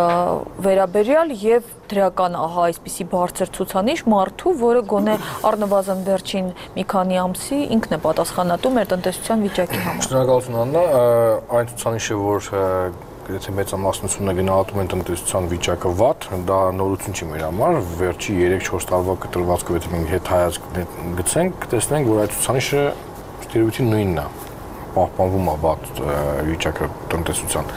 վերաբերյալ եւ դրական ահա այսպիսի բարձր ցուցանիշ մարդու, որը գոնե առնվազն վերջին մի քանի ամսի ինքն է պատասխանատու մեր տնտեսության վիճակի համար։ Շնորհակալություն Աննա, այն ցուցանիշը, որ գրեթե մեծամասնությունը գնահատում են տնտեսության վիճակը վատ, դա նորություն չի մեր համար, վերջի երեք-չորս տարվա կտրվածքով եթե մենք հետ հայացք գցենք, կտեսնենք, որ այդ ցուցանիշը ստերոոտիպի նույնն է, պահպանվում է վատ վիճակը տնտեսության։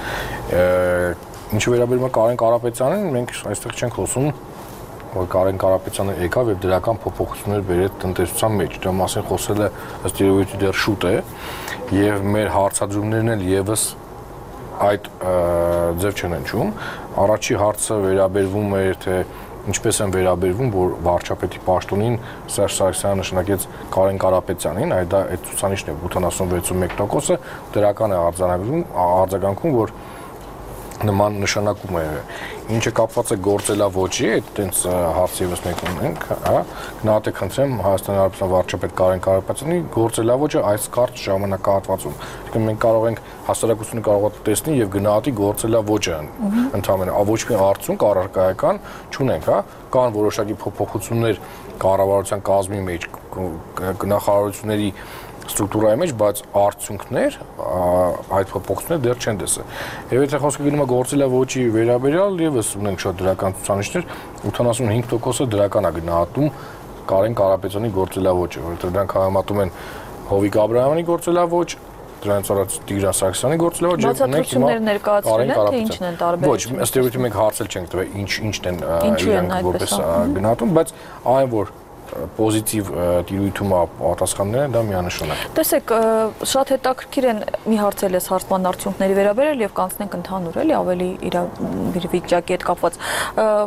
Ինչը վերաբերում է Կարեն Կարապետյանին, մենք այստեղ չենք խոսում, որ Կարեն Կարապետյանը եկավ եւ դրական փոփոխություններ բերեց տնտեսության մեջ։ Դա մասին խոսելը ըստ երևույթի դեռ շուտ է եւ մեր հարցադրումներն էլ եւս այդ ձև չեն հնչում։ Առաջի հարցը վերաբերվում է, թե ինչպես են վերաբերվում, որ վարչապետի պաշտոնին Սերժ Սարգսյանը նշանակեց Կարեն Կարապետյանին, այդ դա այդ ցուցանիշն է ութանասունվեցունմեկ տոկոսը, դրական է արձանագրում, արձագանքում, որ նման նշանակում է, ինչը կապված է գործելավոճի, այդ տենց հարց եւս մենք ունենք, հա, գնահատեք խնդրեմ Հայաստանի Հանրապետության վարչապետ Կարեն Կարապետյանի գործելավոճը այս կարճ ժամանակահատվածում։ Այսինքն մենք կարող ենք հասարակությունը կարող է տեսնել եւ գնահատի գործելավոճը ընդհանրապես, ոչ մի արդյունք առարկայական չունենք, հա, կան որոշակի փոփոխություններ կառավարության կազմի մեջ, նախարարությունների ստրուկտուրայի մեջ, բայց արդյունքներ այդ փոփոխությունները դեռ չեն տեսել։ Եվ եթե խոսքը գնում է գործելավոճի վերաբերյալ, եւս ունենք շատ դրական ցուցանիշներ, ութանասունհինգ տոկոսը դրական է գնահատում Կարեն Կարապետյանի գործելավոճը, որովհետեւ դրանք համեմատում են Հովիկ Աբրահամյանի գործելավոճ, դրանից առաջ Տիգրան Սարգսյանի գործելավոճ, եւ ունենք հիմա ներկայացրել են, թե ինչն են տարբերությունները։ Ոչ, ըստ երևույթի մենք հարցել չենք տվել, ինչ ինչն են իրանք որպես գնահատում, բայց այն որ պոզիտիվ տիրույթում պատասխանները դա միանշանակ։ Տեսեք, շատ հետաքրքիր են մի հարցել ես հարցման արդյունքների վերաբերյալ եւ կանցնենք ընդհանուր էլի ավելի իր վիճակի հետ կապված։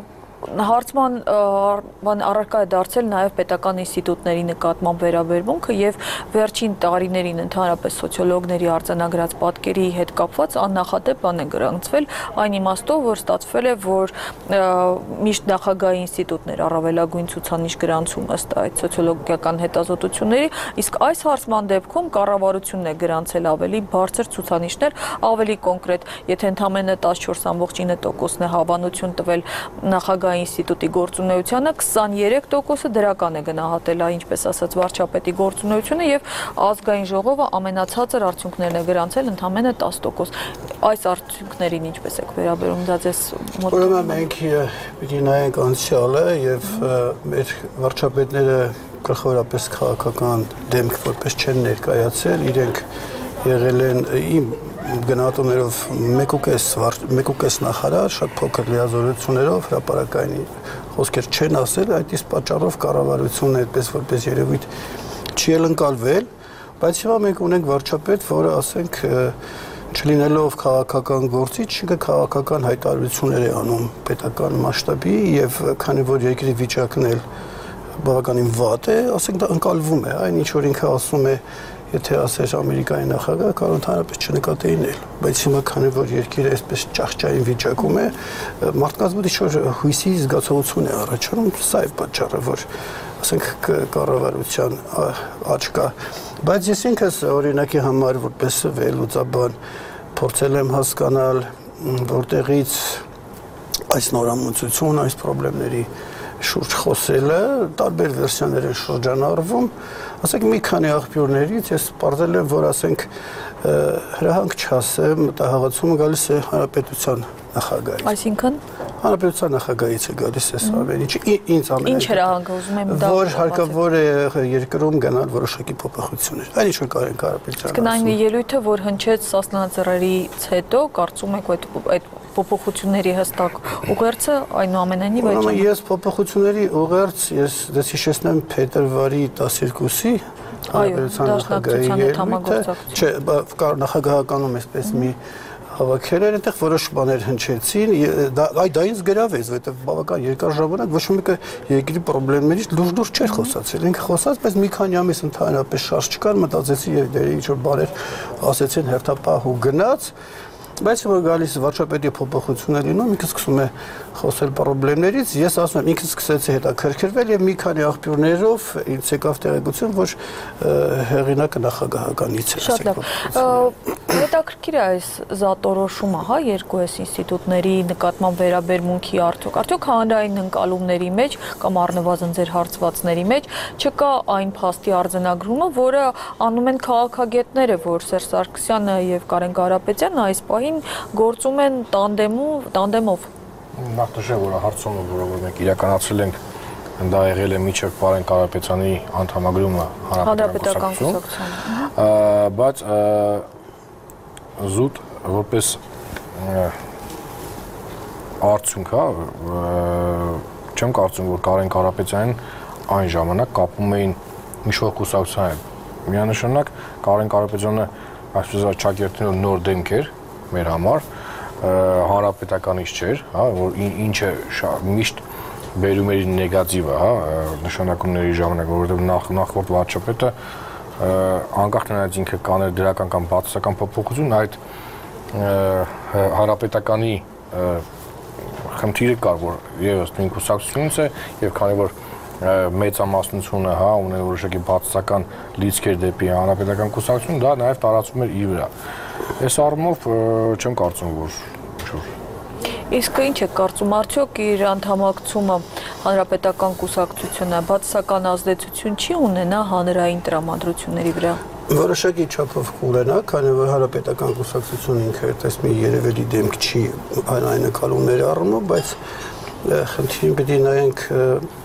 Հարցման բան առարկա է դարձել նաև պետական ինստիտուտների նկատմամբ վերաբերմունքը եւ վերջին տարիներին ընդհանրապես սոցիոլոգների արձանագրած պատկերի հետ կապված աննախադեպ բան է գրանցվել այն իմաստով, որ ստացվել է, որ միշտ նախագահի ինստիտուտներ առավելագույն ցուցանիշ գրանցում ըստ այդ սոցիոլոգիական հետազոտությունների, իսկ այս հարցման դեպքում կառավարությունն է գրանցել ավելի բարձր ցուցանիշներ, ավելի կոնկրետ, եթե ընդամենը տասնչորս ամբողջ ինը տոկոսն է հավանություն տվել նախագահի ինստիտուտի գործունեությանը, քսաներեք տոկոսը դրական է գնահատել, ինչպես ասած վարչապետի գործունեությունը եւ ազգային ժողովը ամենացածր արդյունքներն է գրանցել ընդամենը տասը տոկոս։ Այս արդյունքներին ինչպես եք վերաբերում, դա ձեզ մոտ։ Ուրեմն մենք պիտի նայենք անցյալը եւ մեր վարչապետները գլխավորապես քաղաքական դեմք որպես չեն ներկայացել, իրենք եղել են իմ գնահատումներով մեկուկես նախարար, շատ փոքր լիազորություններով հրապարակային խոսքեր չեն ասել, այդ իսկ պատճառով կառավարությունը այդպես որպես երևույթ չի ընկալվել, բայց հիմա մենք ունենք վարչապետ, որը ասենք չլինելով քաղաքական գործիչ, քաղաքական հայտարարություններ է անում պետական մասշտաբի եւ քանի որ երկրի վիճակն էլ բավականին վատ է, ասենք դա ընկալվում է, այն ինչ որ ինքը ասում է, եթե ասեր Ամերիկայի նախագահ, կարող ընդհանրապես չնկատեին էլ, բայց հիմա քանի որ երկիրը այսպես ճահճային վիճակում է, մարդկանց մոտ ինչ-որ հույսի զգացողություն է առաջանում, սա է պատճառը, որ ասենք կառավարության աճ կա, բայց ես ինքս օրինակի համար որպես վերլուծաբան փորձել եմ հասկանալ, որտեղից այս նորամուծություն, այս խնդիրների շուրջ խոսելը, տարբեր վերսիաներ են շրջանառվում, ասենք մի քանի աղբյուրներից ես պարզել եմ, որ ասենք հրահանգ չասեմ, մտահղացումը գալիս է հանրապետության նախագահից։ Այսինքն հանրապետության նախագահից է գալիս այս ամեն ինչ, ինձ ամեն ինչ հրահանգ ուզում եմ դա որ հարկավոր է երկրում գնալ որոշակի փոփոխություններ։ Այն ինչ որ կարող են հանրապետության։ Իսկ այն ելույթը, որ հնչեց Սասնաձեռարից հետո, կարծում եք այդ փոփոխությունների հստակ ուղերձը այնուամենայնիվ այդ Ուրեմն ես փոփոխությունների ուղերձ ես դες հիշեցնեմ փետրվարի տասներկուսի հանրապետության նախագահի ելույթը, չէ, նախագահականում էսպես մի հավաքել էր, այնտեղ որոշ բաներ հնչեցին, այդ դա ինձ գրավեց, որովհետև բավական երկար ժամանակ ոչ մեկը երկրի խնդիրներից լուրջ-լուրջ չէր խոսացել, ինքը խոսած, բայց մի քանի ամիս ընդհանրապես շարժ չկար, մտածեցի եւ դերի ինչ որ բաներ ասեցին հերթապահ ու գնաց, բայց որ գալիս վարչապետի փոփոխություն է լինում, ինքը սկսում է խոսել խնդիրներից, ես ասում եմ, ինքը սկսեցի հետաքրքրվել եւ մի քանի աղբյուրներով ինձ եկավ տեղեկություն, որ հեղինակը նախագահականից է։ Շատ լավ։ Հետաքրքիր է այս զատորոշումը, հա, երկու այս ինստիտուտների նկատմամբ վերաբերմունքի արդյոք, արդյոք հանրային ընկալումների մեջ կամ առնվազն ձեր հարցվածների մեջ չկա այն փաստի արձանագրումը, որը անում են քաղաքագետները, որ Սերժ Սարգսյանը եւ Կարեն Կարապետյանը այս պահին գործում են տանդեմու, տանդեմով։ Նախ նշեմ, որ հարցումը, որը մենք իրականացրել ենք, դա եղել է միջև Կարեն Կարապետյանի անդամագրումը հանրապետական կուսակցություն, բայց զուտ որպես արդյունք, հա, չեմ կարծում, որ Կարեն Կարապետյանին այն ժամանակ կապում էին ինչ-որ կուսակցության հետ։ Միանշանակ Կարեն Կարապետյանը այսպես ճակերտին նոր դեմք էր մեր համար, հանրապետականից չէր, հա, որ ինչը միշտ բերում էր նեգատիվը, հա, նշանակումների ժամանակ, որովհետև նախ նախորդ վարչապետը անկախ նրանից ինքը կաներ դրական կամ բացասական փոփոխություն, այդ հանրապետականի խնդիրը կար, որ եւս նույն կուսակցությունից է եւ քանի որ մեծամասնությունը, հա, ուներ որոշակի բացասական լիցքեր դեպի հանրապետական կուսակցություն, դա նաեւ տարածում էր իր վրա։ Այս առումով չեմ կարծում, որ Իսկ ինչ է կարծում, արդյոք իր անդամակցումը հանրապետական կուսակցությունը բացասական ազդեցություն չի ունենա հանրային տրամադրությունների վրա։ Որոշակի չափով կունենա, քանի որ հանրապետական կուսակցությունը ինքը այդպես մի երևելի դեմք չի այն նկատումների առումով, բայց խնդիրին պետք է նայենք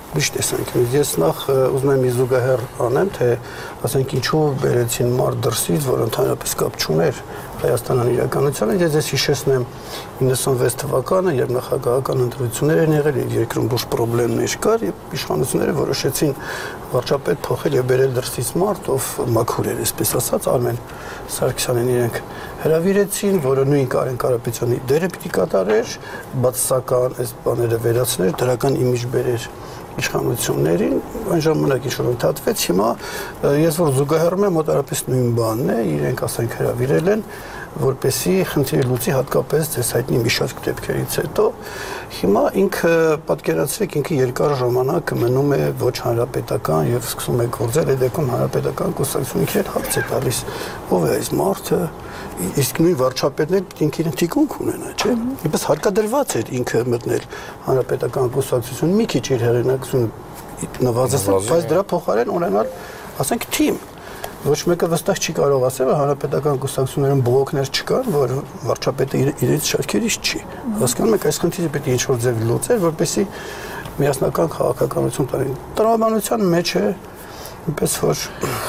Ուրիշ տեսանկյունից ես նախ ուզում եմ իզուգահեռ անեմ, թե ասենք ինչու բերեցին մարդ դրսից, որ ընդհանրապես կապ չուներ Հայաստանյան իրականությանը, ես ես հիշեցնեմ իննսունվեց թվականը, երբ նախագահական ընտրություններ են եղել, երկրում լուրջ խնդիրներ կար, եւ իշխանությունները որոշեցին վարչապետ փոխել եւ բերել դրսից մարդ, ով մաքուր էր, այսպես ասած, Արմեն Սարգսյանին իրենք հրավիրեցին, որը նույն Կարեն Կարապետյանի դերը պիտի կատարեր, բացասական այս բաները վերացներ, դրական իմիջ բերեր իշխանություններին, այն ժամանակ ինչ որ ընդհատվեց, հիմա ես որ զուգահեռում եմ մոտարապես նույն բանն է, իրենք ասենք հրավիրել են, որպեսի խնդիրը լուծի հատկապես ձեզ հայտնի մի շարք դեպքերից հետո, հիմա ինքը պատկերացրեք ինքը երկար ժամանակ մնում է ոչ հանրապետական եւ սկսում է գործել, այդ դեպքում հանրապետական կուսակցությունների հետ հարց է տալիս, ով է այս մարդը, իսկ նույն վարչապետն ինքը իրեն թիկունք ունենա, չէ՞։ Իբս հարկադրված էր ինքը մտնել հանրապետական կուսակցություն, մի քիչ իր հեղինակությունը նվազեցնել, բայց դրա փոխարեն ունենալ, ասենք, թիմ։ Ոչ մեկը վստահ չի կարող ասել, որ հանրապետական կուսակցություններում բլոկներ չկան, որ վարչապետը իրենց շարքերից չի։ Հասկանում եք, այս խնդիրը պետք է ինչ-որ ձև լուծել, որպեսզի միասնական քաղաքականություն տանեն։ Տրամաբանության մեջ է, այնպես որ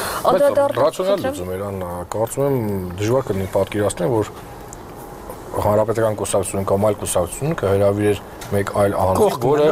ռացիոնալ լուծում էր, Աննա, կարծում եմ դժվար կլինի պատկերացնել, որ հանրապետական կուսակցություն կամ այլ կուսակցություն կհրավիրեր մեկ այլ անձ, որը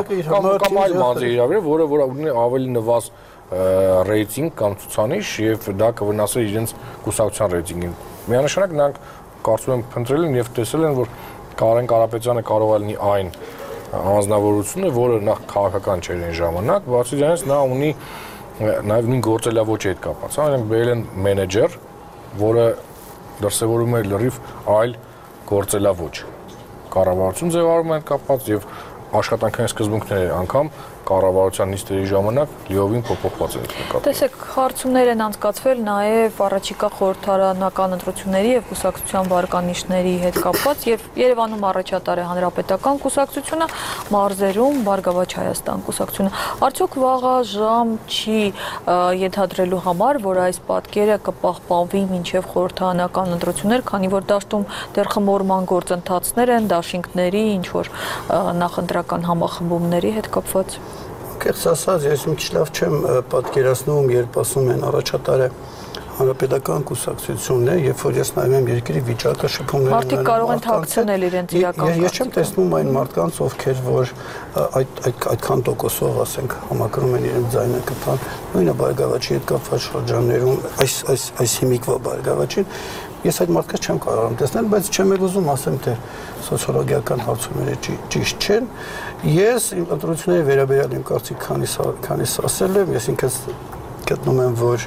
կամ այլ մանձի հրավիրեր, որը որ ունի ավելի նվազ ռեյտինգ կամ ցուցանիշ եւ դա կվնասեր իրենց կուսակցության ռեյտինգին։ Միանշանակ նրանք կարծում եմ փնտրել են եւ տեսել են, որ Կարեն Կարապետյանը կարող է լինի այն անձնավորությունը, որը նախ քաղաքական չէր այն ժամանակ, բացի դրանից նա ունի նաեւ նույն գործելավոճի հետ կապված։ Այնինքն բերել են մենեջեր, որը դրսևորում է լրիվ այլ գործելավոճ։ Կառավարություն ձևավորում են կապված եւ աշխատանքային սկզբունքները անգամ կառավարության նիստերի ժամանակ լիովին փոփոխված են նկատվել։ Տեսեք, հարցումներ են անցկացվել նաև առաջիկա խորհրդարանական ընտրությունների եւ կուսակցության վարկանիշների հետ կապված եւ Երևանում առաջատար է հանրապետական կուսակցությունը, մարզերում Բարգավաճ Հայաստան կուսակցությունը։ Արդյոք վաղաժամ չի ենթադրելու համար, որ այս պատկերը կպահպանվի մինչեւ խորհրդարանական ընտրություններ, քանի որ դաշտում դեռ խմորման գործընթացներ են, դաշինքների, ինչ որ նախընտրական համախմբումների հետ կապված։ Կեղծ ասած, ես մի քիչ լավ չեմ պատկերացնում, երբ ասում են առաջատարը հանրապետական կուսակցությունն է, երբ որ ես նայում եմ երկրի վիճակը, շփումներ ունենալու մարդիկ կարող են թաքցնել իրենց իրական Ես չեմ տեսնում այն մարդկանց, ովքեր որ այդ այդքան տոկոսով, ասենք, համակրում են իրենց ձայնը կտան, նույնը Բարգավաճի հետ կապված շրջաններում, այս այս այս հիմիկվա Բարգավաճին, ես այդ մարդկանց չեմ կարող տեսնել, բայց չեմ էլ ուզում ասեմ, թե սոցիոլոգիական հարցումները ճիշտ չեն։ Ես իմ ընտրությունների վերաբերյալ իմ կարծիք քանիս քանիս ասել եմ, ես ինքս գտնում եմ, որ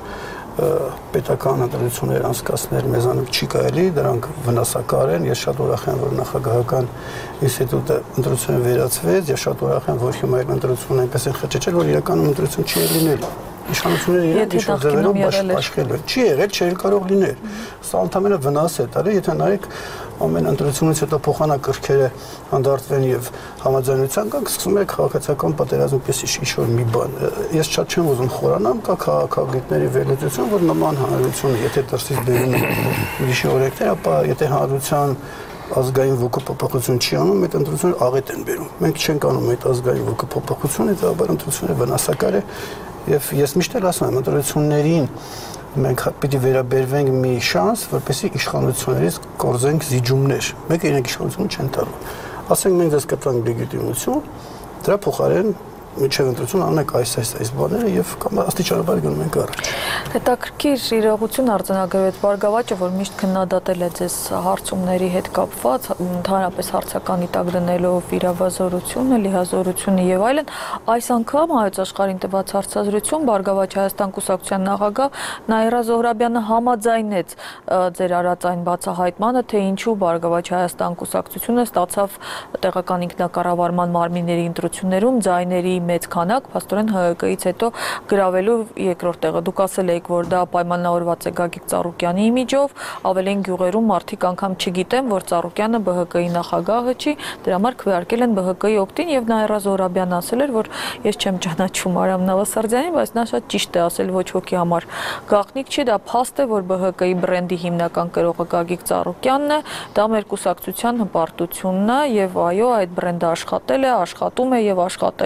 պետական ընտրություններ անցկացնել մեզանում չի կարելի, դրանք վնասակար են, ես շատ ուրախ եմ, որ նախագահական ինստիտուտը ընտրությունը վերացվեց, եւ շատ ուրախ եմ, որ հիմա այդ ընտրությունը այնպես են խճճել, որ իրականում ընտրություն չի լինելու։ Իշխանությունները իրենք ինչ-որ ձևերով աշխատել են։ Չի եղել, չէր կարող լինել։ Սա ընդհանրապես վնաս է տալի, եթե նայեք ամեն ընտրությունից հետո փոխանակրքերը հանդարտվեն եւ համաձայնության կան, սկսում է քաղաքացիական պատերազմ պես ինչ-որ մի բան։ Ես շատ չեմ ուզում խորանամ, կա քաղաքագետների վերլուծություն, որ նման հանրությունը, եթե դրսից բերում են ուրիշ օրենքներ, ապա եթե հանրության ազգային ոգու փոփոխություն չի անում, այդ ընտրությունները աղետ են բերում։ Մենք չենք անում այդ ազգային ոգու փոփոխությունը, դա բար ընտրությունները վնասակար է եւ ես միշտ էլ ասում եմ, ընտրություններին մենք պիտի վերաբերվենք մի շանս, որպեսզի իշխանություններից կորզենք զիջումներ։ Մեկը իրենք իշխանությունը չեն տալու։ Ասենք մենք դες կտանք լեգիտիմություն, դրա փոխարեն միջև ընտրություն անենք այս այս այս բաները եւ կամ աստիճանաբար գնում ենք առաջ։ Հետաքրքիր իրողություն արձանագրվեց Բարգավաճը, որ միշտ քննադատել է ձեզ հարցումների հետ կապված, ընդհանրապես հարցականի տակ դնելով վիրավազորությունը, լիհազորությունը եւ այլն։ Այս անգամ Հայոց աշխարհին տված հարցազրույցում Բարգավաճ Հայաստան կուսակցության նախագահ Նաիրա Զոհրաբյանը համաձայնեց ձեր արած այն բացահայտմանը, թե ինչու Բարգավաճ Հայաստան կուսակցությունը ստացավ տեղական ինքնակառավարման մարմինների ընտրություններում ձայների մեծ քանակ, փաստորեն Հ Կ Ից հետո գրավելու երկրորդ տեղը։ Դուք ասել եք, որ դա պայմանավորված է Գագիկ Ծառուկյանի իմիջով, ավելին գյուղերում մարդիկ անգամ չգիտեն, որ Ծառուկյանը Բ Հ Կ-ի նախագահը չի, դրա համար քվեարկել են Բ Հ Կ-ի օգտին եւ Նաիրա Զոհրաբյանը ասել էր, որ ես չեմ ճանաչում Արամ Նավասարդյանին, բայց նա շատ ճիշտ է ասել, ոչ ոքի համար գաղտնիք չի, դա փաստ է, որ Բ Հ Կ-ի բրենդի հիմնական կրողը Գագիկ Ծառուկյանն է, դա մեր կուսակցության հպարտությունն է եւ այո, այդ բրենդը աշխատել է, աշխատում է եւ աշխատելու է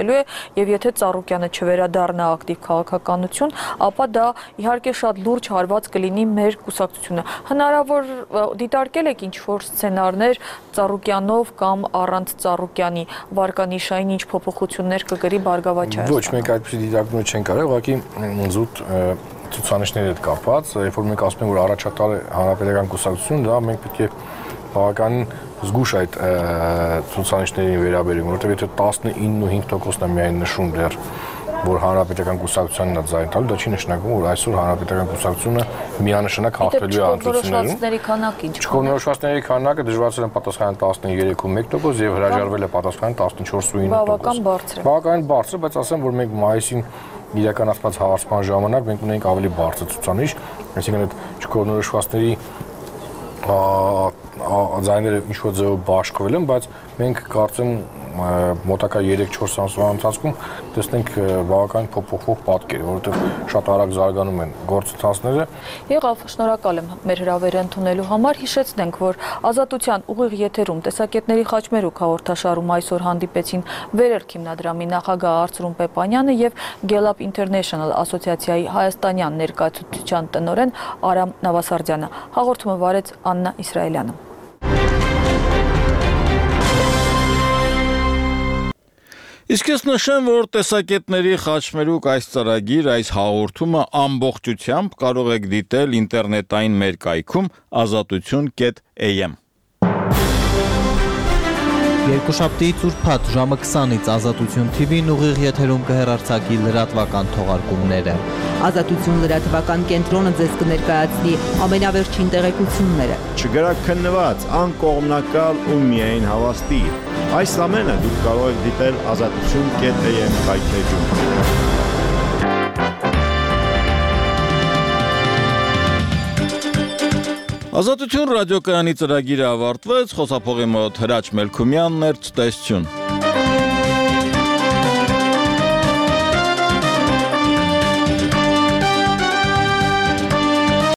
եւ եթե Ծառուկյանը չվերադառնա ակտիվ քաղաքականություն, ապա դա իհարկե շատ լուրջ հարված կլինի մեր կուսակցությունը։ Հնարավոր դիտարկել եք ինչ-որ սցենարներ Ծառուկյանով կամ առանց Ծառուկյանի վարկանիշային ինչ փոփոխություններ կգրի Բարգավաճ Հայաստան։ Ոչ, մենք այդպիսի դիտարկում չենք արել, ուղղակի զուտ ցուցանիշների հետ կապված, երբ որ մենք ասում ենք, որ առաջատար է հանրապետական կուսակցություն, դա մենք պետք է բավականին զգուշ այդ ցուցանիշներին վերաբերենք, որովհետև եթե տասնինը ու հինգ տոկոսն է միայն նշում դեռ, որ հանրապետական կուսակցությանն է ձայն տալու, դա չի նշանակում, որ այսօր հանրապետական կուսակցությունը միանշանակ հաղթելու է ընտրություններում։ Չկողմնորոշվածների քանակը դժվարացել են պատասխանել տասներեք ու մեկ տոկոս եւ հրաժարվել է պատասխանել տասնչորս ու ինը տոկոս։ Բավական բարձր է։ Բավականին բարձր, բայց ասեմ, որ մենք մայիսին իրականացված հաղորդման ժամանակ մենք ունենք ավելի բարձր ցուցանիշ, այսինքն այդ չկողմնորոշվածների ձայները ինչ-որ ձևով բաշխվել են, բայց մենք կարծեմ մոտակա երեք-չորս ամսվա ընթացքում տեսնենք բավական փոփոխվող պատկեր, որովհետև շատ արագ զարգանում են գործընթացները։ Եղավ, շնորհակալ եմ մեր հրավերը ընդունելու համար։ Հիշեցնենք, որ Ազատության ուղիղ եթերում տեսակետների խաչմերուկ հաղորդաշարում այսօր հանդիպեցին Վերերք հիմնադրամի նախագահ Արծրուն Պեպանյանը եւ Gallup International ասոցիացիայի հայաստանյան ներկայացուցչության տնօրեն Արամ Նավասարդյանը։ Հաղորդումը վարեց Աննա Իսրայելյանը։ Իսկ ես նշեմ, որ տեսակետների խաչմերուկ այս ծրագիր, այս հաղորդումը ամբողջությամբ կարող եք դիտել ինտերնետային մեր կայքում ազատություն կետ a m։ Երկուշաբթիից ուրբաթ ժամը քսանից Ազատություն T V-ն ուղիղ եթերում կհեռարձակի լրատվական թողարկումները։ Ազատություն լրատվական կենտրոնը ձեզ կներկայացնի ամենավերջին տեղեկությունները։ Չգրաքննված, անկողմնակալ ու միայն հավաստի։ Այս ամենը դուք կարող եք դիտել ազատություն կետ a m կայքեջում։ Ազատություն ռադիոկայանի ծրագիրը ավարտվեց, խոսափողի մոտ Հրաչ Մելքումյանն էր, ցտեսություն։